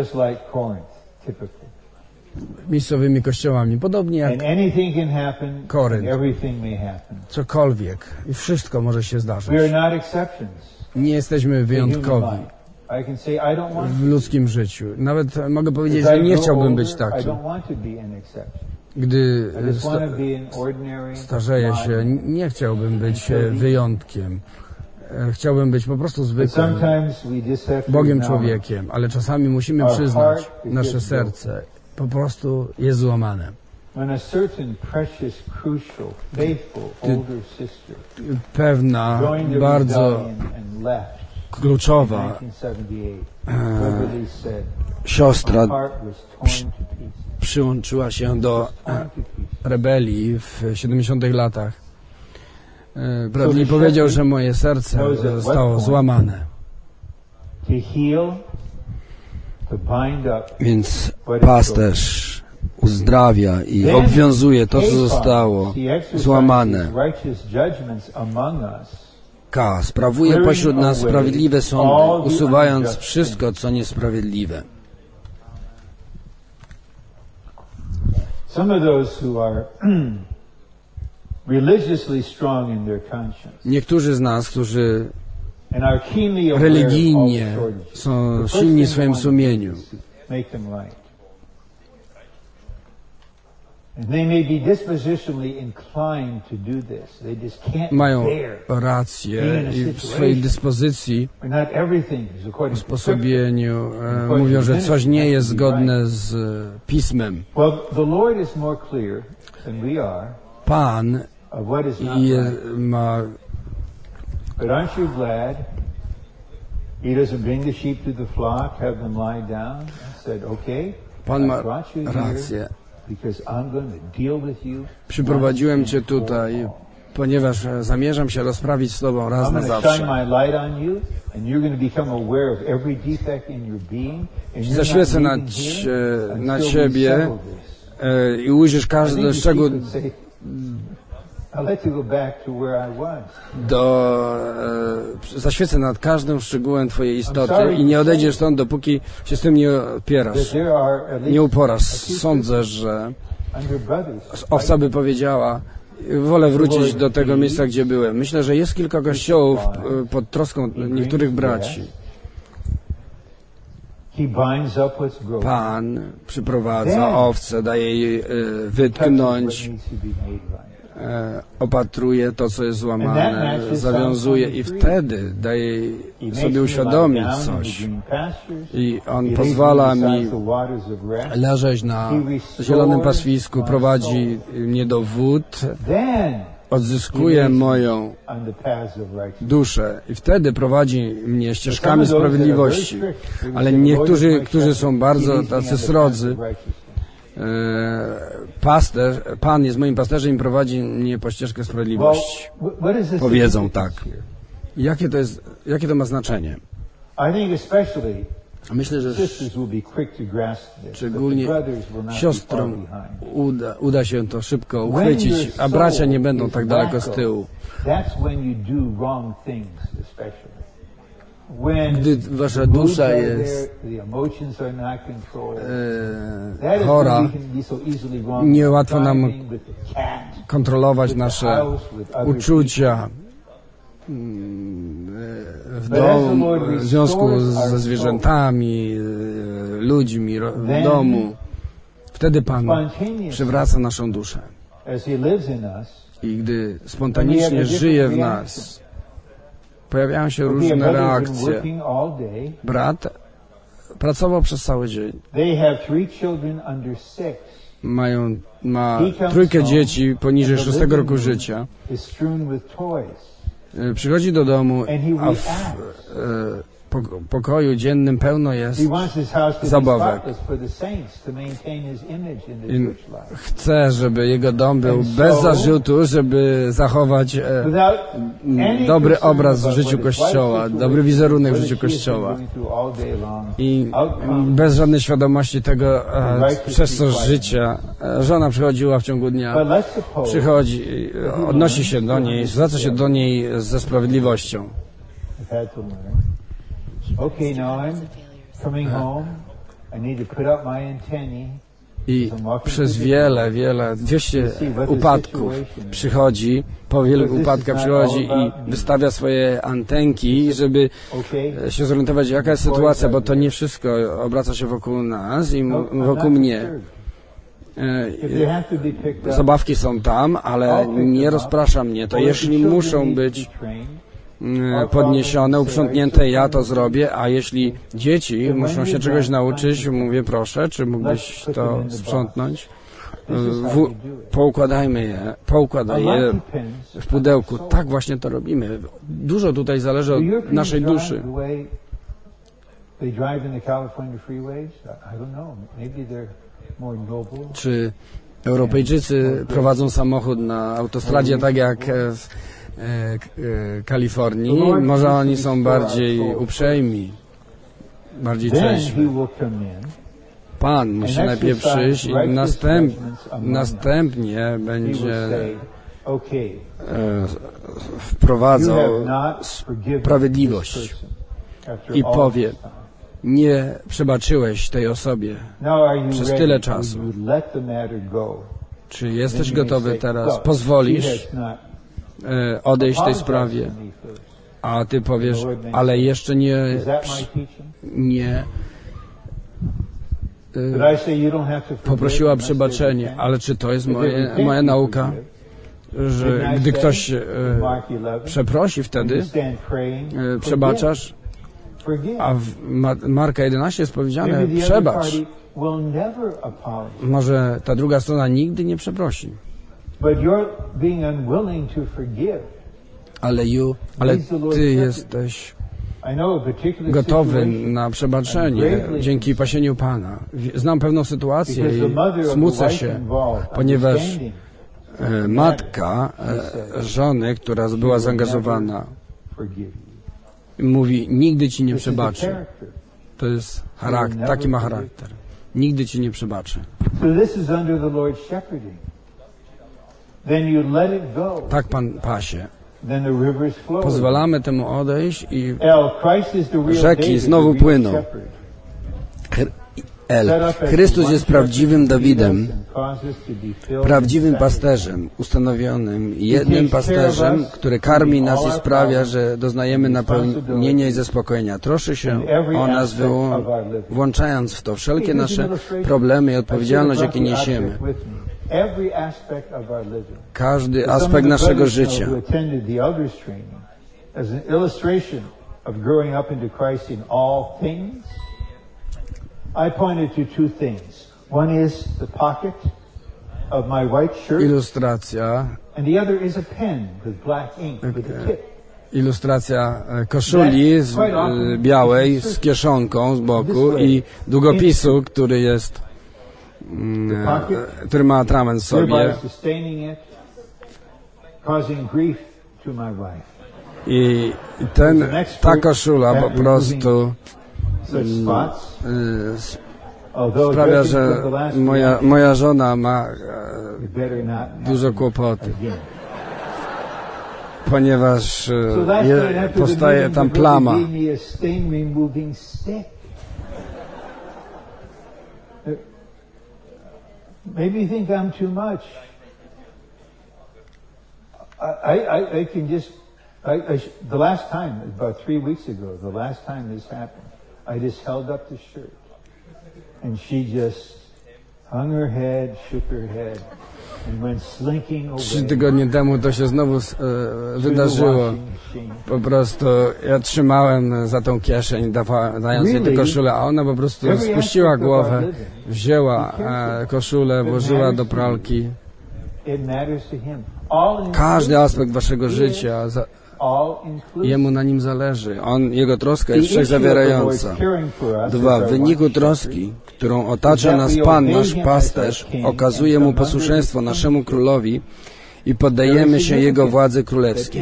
miejscowymi kościołami, podobnie jak Korynt. Cokolwiek i wszystko może się zdarzyć. Nie jesteśmy wyjątkowi w ludzkim życiu. Nawet mogę powiedzieć, że nie chciałbym być taki. Gdy starzeję się, nie chciałbym być wyjątkiem. Chciałbym być po prostu zwykłym, Bogiem człowiekiem, ale czasami musimy przyznać, nasze serce po prostu jest złamane. Pewna, bardzo kluczowa siostra przyłączyła się do rebelii w 70 latach. Bradley powiedział, że moje serce zostało złamane. Więc pasterz uzdrawia i obwiązuje to, co zostało złamane. Sprawuje pośród nas sprawiedliwe sądy, usuwając wszystko, co niesprawiedliwe. Niektórzy z nas, którzy religijnie są silni w swoim sumieniu, mają rację i w swojej dyspozycji, usposobieniu mówią, że coś nie jest zgodne z Pismem. Pan ma... Pan ma rację. Przyprowadziłem Cię tutaj, ponieważ zamierzam się rozprawić z Tobą raz na zawsze. Zaświecę na Ciebie i ujrzysz każdy szczegół. Zaświecę nad każdym szczegółem Twojej istoty i nie odejdziesz stąd, dopóki się z tym nie opierasz, nie uporasz. Sądzę, że owca by powiedziała, wolę wrócić do tego miejsca, gdzie byłem. Myślę, że jest kilka kościołów pod troską niektórych braci. Pan przyprowadza owce, daje jej wytknąć, opatruje to, co jest złamane, zawiązuje i wtedy daje sobie uświadomić coś. I On pozwala mi leżeć na zielonym pastwisku, prowadzi mnie do wód, odzyskuje moją duszę i wtedy prowadzi mnie ścieżkami sprawiedliwości. Ale niektórzy, którzy są bardzo tacy srodzy, Pan jest moim pasterzem i prowadzi mnie po ścieżkę sprawiedliwości. Powiedzą tak. Jakie to ma znaczenie? Myślę, że szczególnie siostrom uda się to szybko uchwycić, a bracia nie będą tak daleko z tyłu. Gdy wasza dusza jest chora, niełatwo nam kontrolować nasze uczucia w domu, w związku ze zwierzętami, ludźmi w domu. Wtedy Pan przywraca naszą duszę. I gdy spontanicznie żyje w nas, pojawiają się różne reakcje. Brat pracował przez cały dzień. Ma 3 dzieci poniżej 6 roku życia. Przychodzi do domu, a w pokoju dziennym pełno jest zabawek. I chce, żeby jego dom był bez zarzutu, żeby zachować dobry obraz w życiu Kościoła, dobry wizerunek w życiu Kościoła. I bez żadnej świadomości tego, przez co życia, żona przychodziła w ciągu dnia, przychodzi, odnosi się do niej, zwraca się do niej ze sprawiedliwością. I przez 200 upadków przychodzi, po wielu upadkach przychodzi i wystawia swoje antenki, żeby się zorientować, jaka jest sytuacja, bo to nie wszystko obraca się wokół nas i wokół mnie. Zabawki są tam, ale nie rozprasza mnie to. Jeśli muszą być podniesione, uprzątnięte, ja to zrobię, a jeśli dzieci muszą się czegoś nauczyć, mówię, proszę, czy mógłbyś to sprzątnąć? Poukładaj je w pudełku. Tak właśnie to robimy. Dużo tutaj zależy od naszej duszy. Czy Europejczycy prowadzą samochód na autostradzie tak jak w Kalifornii? Może oni są bardziej uprzejmi, bardziej trzeźwi. Pan musi najpierw przyjść i następnie będzie wprowadzał sprawiedliwość i powie, nie przebaczyłeś tej osobie przez tyle czasu. Czy jesteś gotowy teraz, pozwolisz odejść tej sprawie? A ty powiesz, ale jeszcze nie poprosiła przebaczenie, ale czy to jest moja nauka, że gdy ktoś przeprosi, wtedy przebaczasz, a w Marka 11 jest powiedziane, przebacz. Może ta druga strona nigdy nie przeprosi. Ale ty jesteś gotowy na przebaczenie dzięki pasieniu Pana. Znam pewną sytuację i smucę się, ponieważ matka żony, która była zaangażowana, mówi, nigdy ci nie przebaczę. To jest charakter, taki ma charakter. Nigdy ci nie przebaczę. Tak Pan pasie. Pozwalamy temu odejść i rzeki znowu płyną. Chrystus jest prawdziwym Dawidem, prawdziwym pasterzem, ustanowionym, jednym pasterzem, który karmi nas i sprawia, że doznajemy napełnienia i zaspokojenia. Troszczy się o nas, włączając w to wszelkie nasze problemy i odpowiedzialność, jakie niesiemy. Każdy aspekt naszego życia. Ilustracja. Ilustracja koszuli białej z kieszonką z boku i długopisu, który ma atrament w sobie. I ta koszula po prostu sprawia, że moja żona ma dużo kłopotów, ponieważ powstaje tam plama. Maybe you think I'm too much. I can just, the last time, about 3 weeks ago, the last time this happened, I just held up the shirt. And she just hung her head, shook her head, and went slinking away. 3 tygodnie temu to się znowu wydarzyło. Po prostu ja trzymałem za tą kieszeń, dając jej tę koszulę, a ona po prostu spuściła głowę, wzięła koszulę, włożyła do pralki. Każdy aspekt waszego życia, jemu na nim zależy. Jego troska jest wszechzawierająca. 2. W wyniku troski, którą otacza nas Pan, nasz pasterz, okazuje mu posłuszeństwo naszemu królowi i poddajemy się jego władzy królewskiej.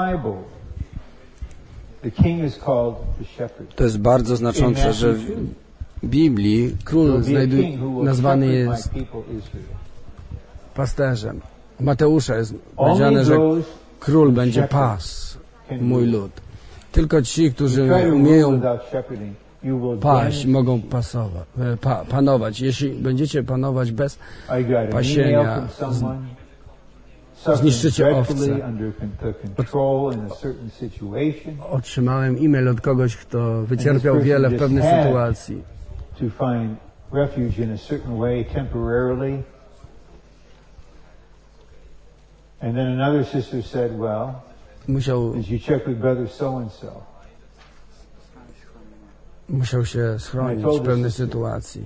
To jest bardzo znaczące, że w Biblii król nazwany jest pasterzem. W Mateusza jest powiedziane, że król będzie pas mój lud. Tylko ci, którzy umieją paść, mogą panować. Jeśli będziecie panować bez pasienia, zniszczycie owce. Otrzymałem e-mail od kogoś, kto wycierpiał wiele w pewnej sytuacji. And then another sister said, well, did you check with brother so-and-so? Musiał się schronić w pewnej sytuacji.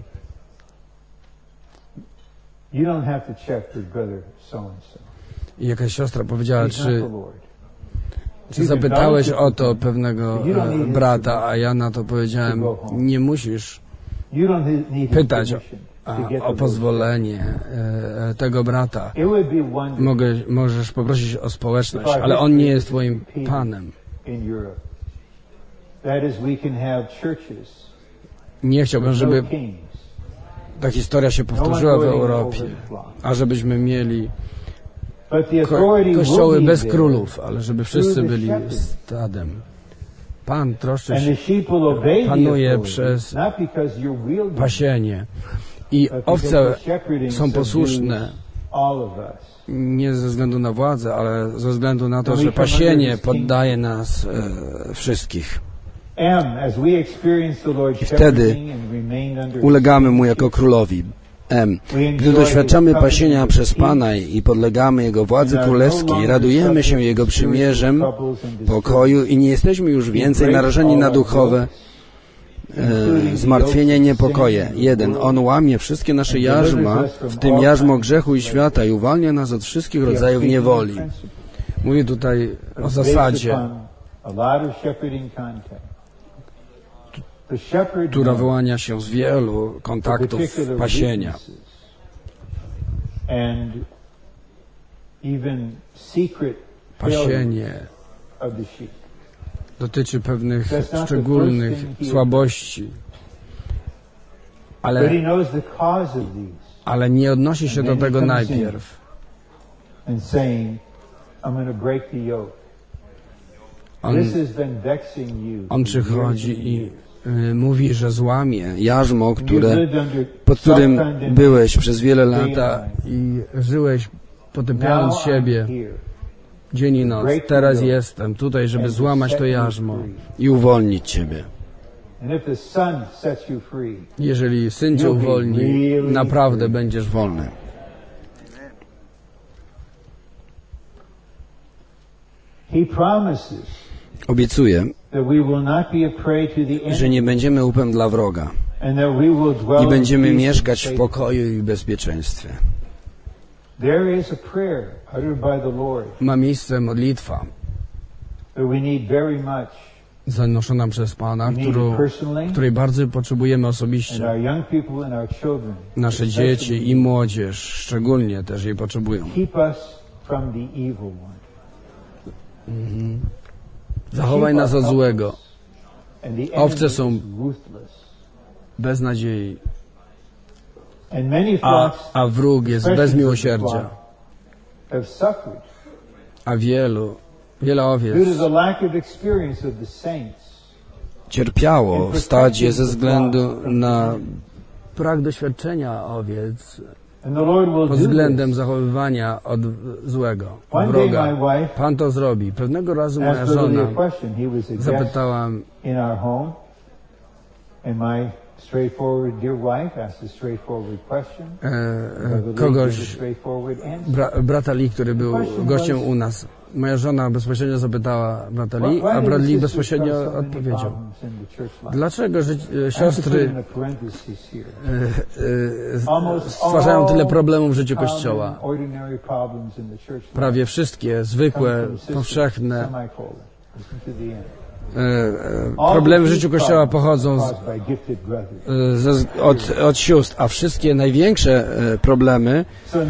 You don't have to check with brother so-and-so. I jakaś siostra powiedziała, czy zapytałeś o to pewnego brata, a ja na to powiedziałem, nie musisz pytać o pozwolenie tego brata. Możesz poprosić o społeczność, ale on nie jest twoim panem. Nie chciałbym, żeby ta historia się powtórzyła w Europie, a żebyśmy mieli kościoły bez królów, ale żeby wszyscy byli stadem. Pan troszczy się, panuje przez pasienie i owce są posłuszne nie ze względu na władzę, ale ze względu na to, że pasienie poddaje nas wszystkich. I wtedy ulegamy Mu jako Królowi. Gdy doświadczamy pasienia przez Pana i podlegamy Jego władzy królewskiej, radujemy się Jego przymierzem, pokoju i nie jesteśmy już więcej narażeni na duchowe zmartwienia i niepokoje. 1. On łamie wszystkie nasze jarzma, w tym jarzmo grzechu i świata, i uwalnia nas od wszystkich rodzajów niewoli. Mówię tutaj o zasadzie, która wyłania się z wielu kontaktów pasienia. Pasienie dotyczy pewnych szczególnych słabości, ale nie odnosi się do tego najpierw. On przychodzi i mówi, że złamie jarzmo, pod którym byłeś przez wiele lat i żyłeś potępiając siebie dzień i noc. Teraz jestem tutaj, żeby złamać to jarzmo i uwolnić Ciebie. Jeżeli Syn Cię uwolni, naprawdę będziesz wolny. Obiecuje, że nie będziemy łupem dla wroga i będziemy mieszkać w pokoju i bezpieczeństwie. Ma miejsce modlitwa zanoszona przez Pana, której bardzo potrzebujemy osobiście. Nasze dzieci i młodzież szczególnie też jej potrzebują. Zachowaj nas od złego. Owce są bez nadziei, a wróg jest bez miłosierdzia. A wiele owiec cierpiało w stadzie ze względu na brak doświadczenia owiec pod względem zachowywania od złego, od wroga. Pan to zrobi. Pewnego razu moja żona zapytała kogoś, brata Lee, który był gościem u nas. Moja żona bezpośrednio zapytała brata Lee, a brat Lee bezpośrednio odpowiedział. Dlaczego siostry stwarzają tyle problemów w życiu Kościoła? Prawie wszystkie, zwykłe, powszechne problemy w życiu Kościoła pochodzą od sióstr, a wszystkie największe problemy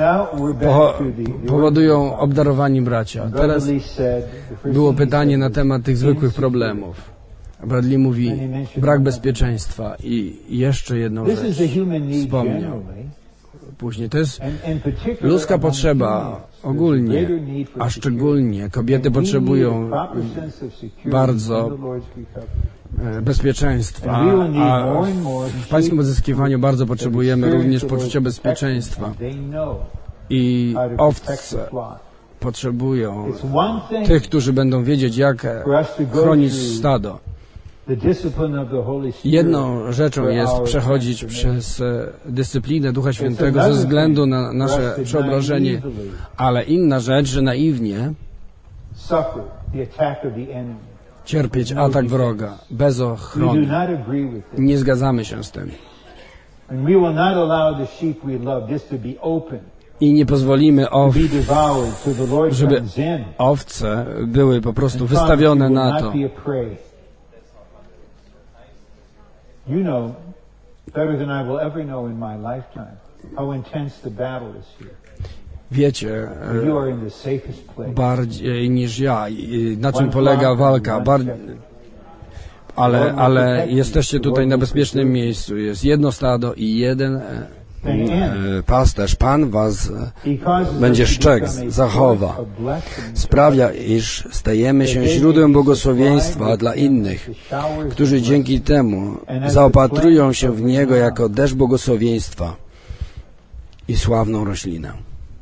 powodują obdarowani bracia. Teraz było pytanie na temat tych zwykłych problemów. Bradley mówi brak bezpieczeństwa i jeszcze jedną rzecz wspomniał później. To jest ludzka potrzeba ogólnie, a szczególnie kobiety potrzebują bardzo bezpieczeństwa, a w Pańskim odzyskiwaniu bardzo potrzebujemy również poczucia bezpieczeństwa. I owce potrzebują tych, którzy będą wiedzieć, jak chronić stado. Jedną rzeczą jest przechodzić przez dyscyplinę Ducha Świętego ze względu na nasze przeobrażenie, ale inna rzecz, że naiwnie cierpieć atak wroga bez ochrony. Nie zgadzamy się z tym. I nie pozwolimy, żeby owce były po prostu wystawione na to. You know better than I will ever know in my lifetime how intense the battle is here. Wiecie bardziej niż ja, na czym polega walka, ale jesteście tutaj na bezpiecznym miejscu. Jest jedno stado i jeden pasterz, Pan was będzie strzegł, zachowa. Sprawia, iż stajemy się źródłem błogosławieństwa dla innych, którzy dzięki temu zaopatrują się w Niego jako deszcz błogosławieństwa i sławną roślinę.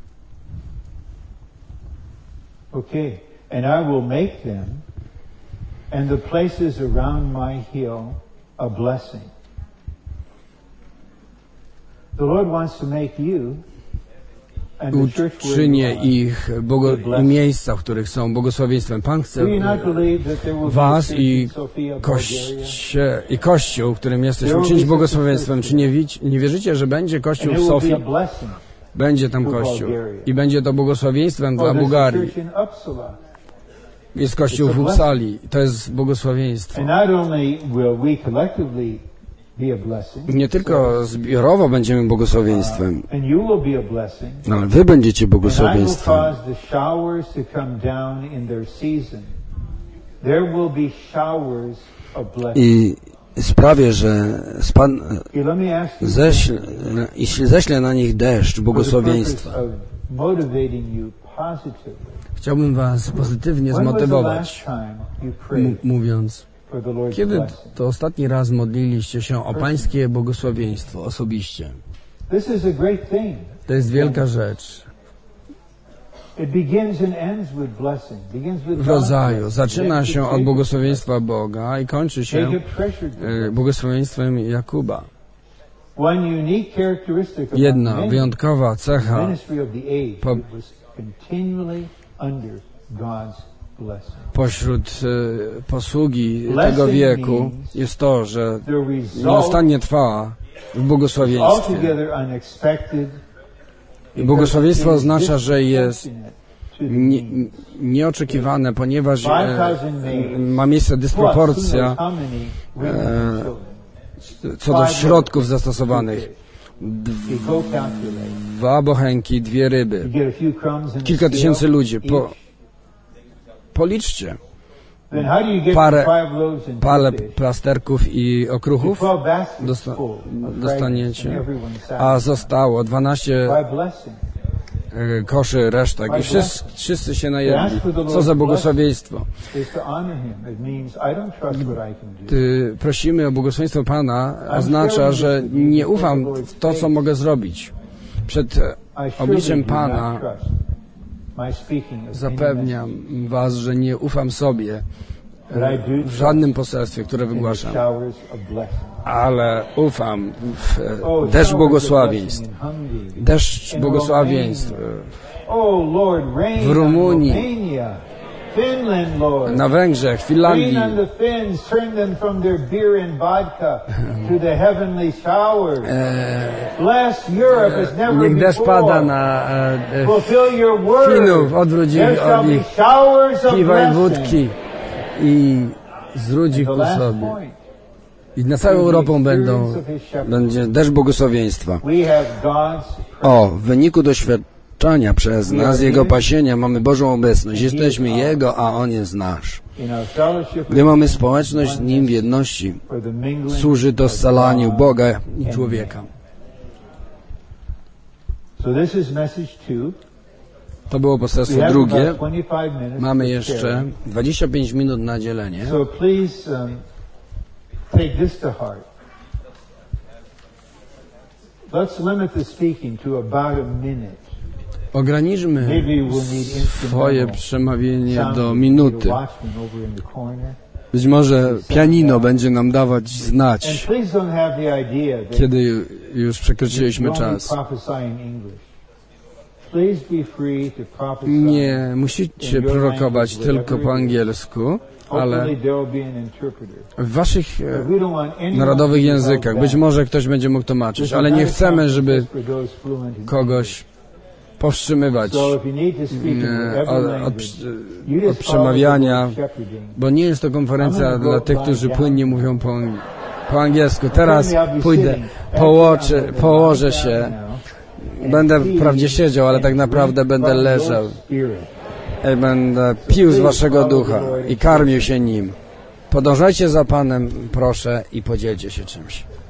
Okay, and I will make them and the places around my hill a blessing. The Lord wants to make you and the church uczynię ich i miejsca, w których są błogosławieństwem. Pan chce was i Kościół, w którym jesteś, uczynić błogosławieństwem. Czy nie wierzycie, że będzie Kościół w Sofii? Będzie tam Kościół i będzie to błogosławieństwem dla Bułgarii. Jest Kościół w Uppsali. To jest błogosławieństwo. Nie tylko zbiorowo będziemy błogosławieństwem, ale wy będziecie błogosławieństwem. I sprawię, że Pan ześle na nich deszcz błogosławieństwa. Chciałbym was pozytywnie zmotywować, mówiąc, kiedy to ostatni raz modliliście się o Pańskie błogosławieństwo osobiście? To jest wielka rzecz. W rodzaju. Zaczyna się od błogosławieństwa Boga i kończy się błogosławieństwem Jakuba. Jedna wyjątkowa cecha pośród posługi tego wieku jest to, że nieustannie trwa w błogosławieństwie. I błogosławieństwo oznacza, że jest nieoczekiwane, ponieważ ma miejsce dysproporcja co do środków zastosowanych. 2 bochenki, 2 ryby, kilka tysięcy ludzi. Policzcie parę plasterków i okruchów dostaniecie, a zostało 12 koszy resztek i wszyscy się najedli. Co za błogosławieństwo. Gdy prosimy o błogosławieństwo Pana, oznacza, że nie ufam w to, co mogę zrobić. Przed obliczem Pana zapewniam was, że nie ufam sobie w żadnym poselstwie, które wygłaszam, ale ufam w deszcz błogosławieństw. Deszcz błogosławieństw w Rumunii, na Węgrzech, w Finlandii. Niech deszcz pada na Finów, odwróć ich od ich piwa i wódki i zwróć ich ku sobie. I na całą Europą będzie deszcz błogosławieństwa. W wyniku doświadczenia przez nas Jego pasienia mamy Bożą obecność. Jesteśmy Jego, a On jest nasz. Gdy mamy społeczność z Nim w jedności, służy to scalaniu Boga i człowieka. To było poselstwo drugie. Mamy jeszcze 25 minut na dzielenie. Take this to heart. Let's limit the speaking to about a minute. Ograniczmy swoje przemawianie do minuty. Być może pianino będzie nam dawać znać, kiedy już przekroczyliśmy czas. Nie musicie prorokować tylko po angielsku, ale w waszych narodowych językach. Być może ktoś będzie mógł tłumaczyć, ale nie chcemy, żeby kogoś powstrzymywać od przemawiania, bo nie jest to konferencja dla tych, którzy płynnie mówią po angielsku. Teraz pójdę, położę się, będę wprawdzie siedział, ale tak naprawdę będę leżał. I będę pił z waszego ducha i karmił się nim. Podążajcie za Panem, proszę, i podzielcie się czymś.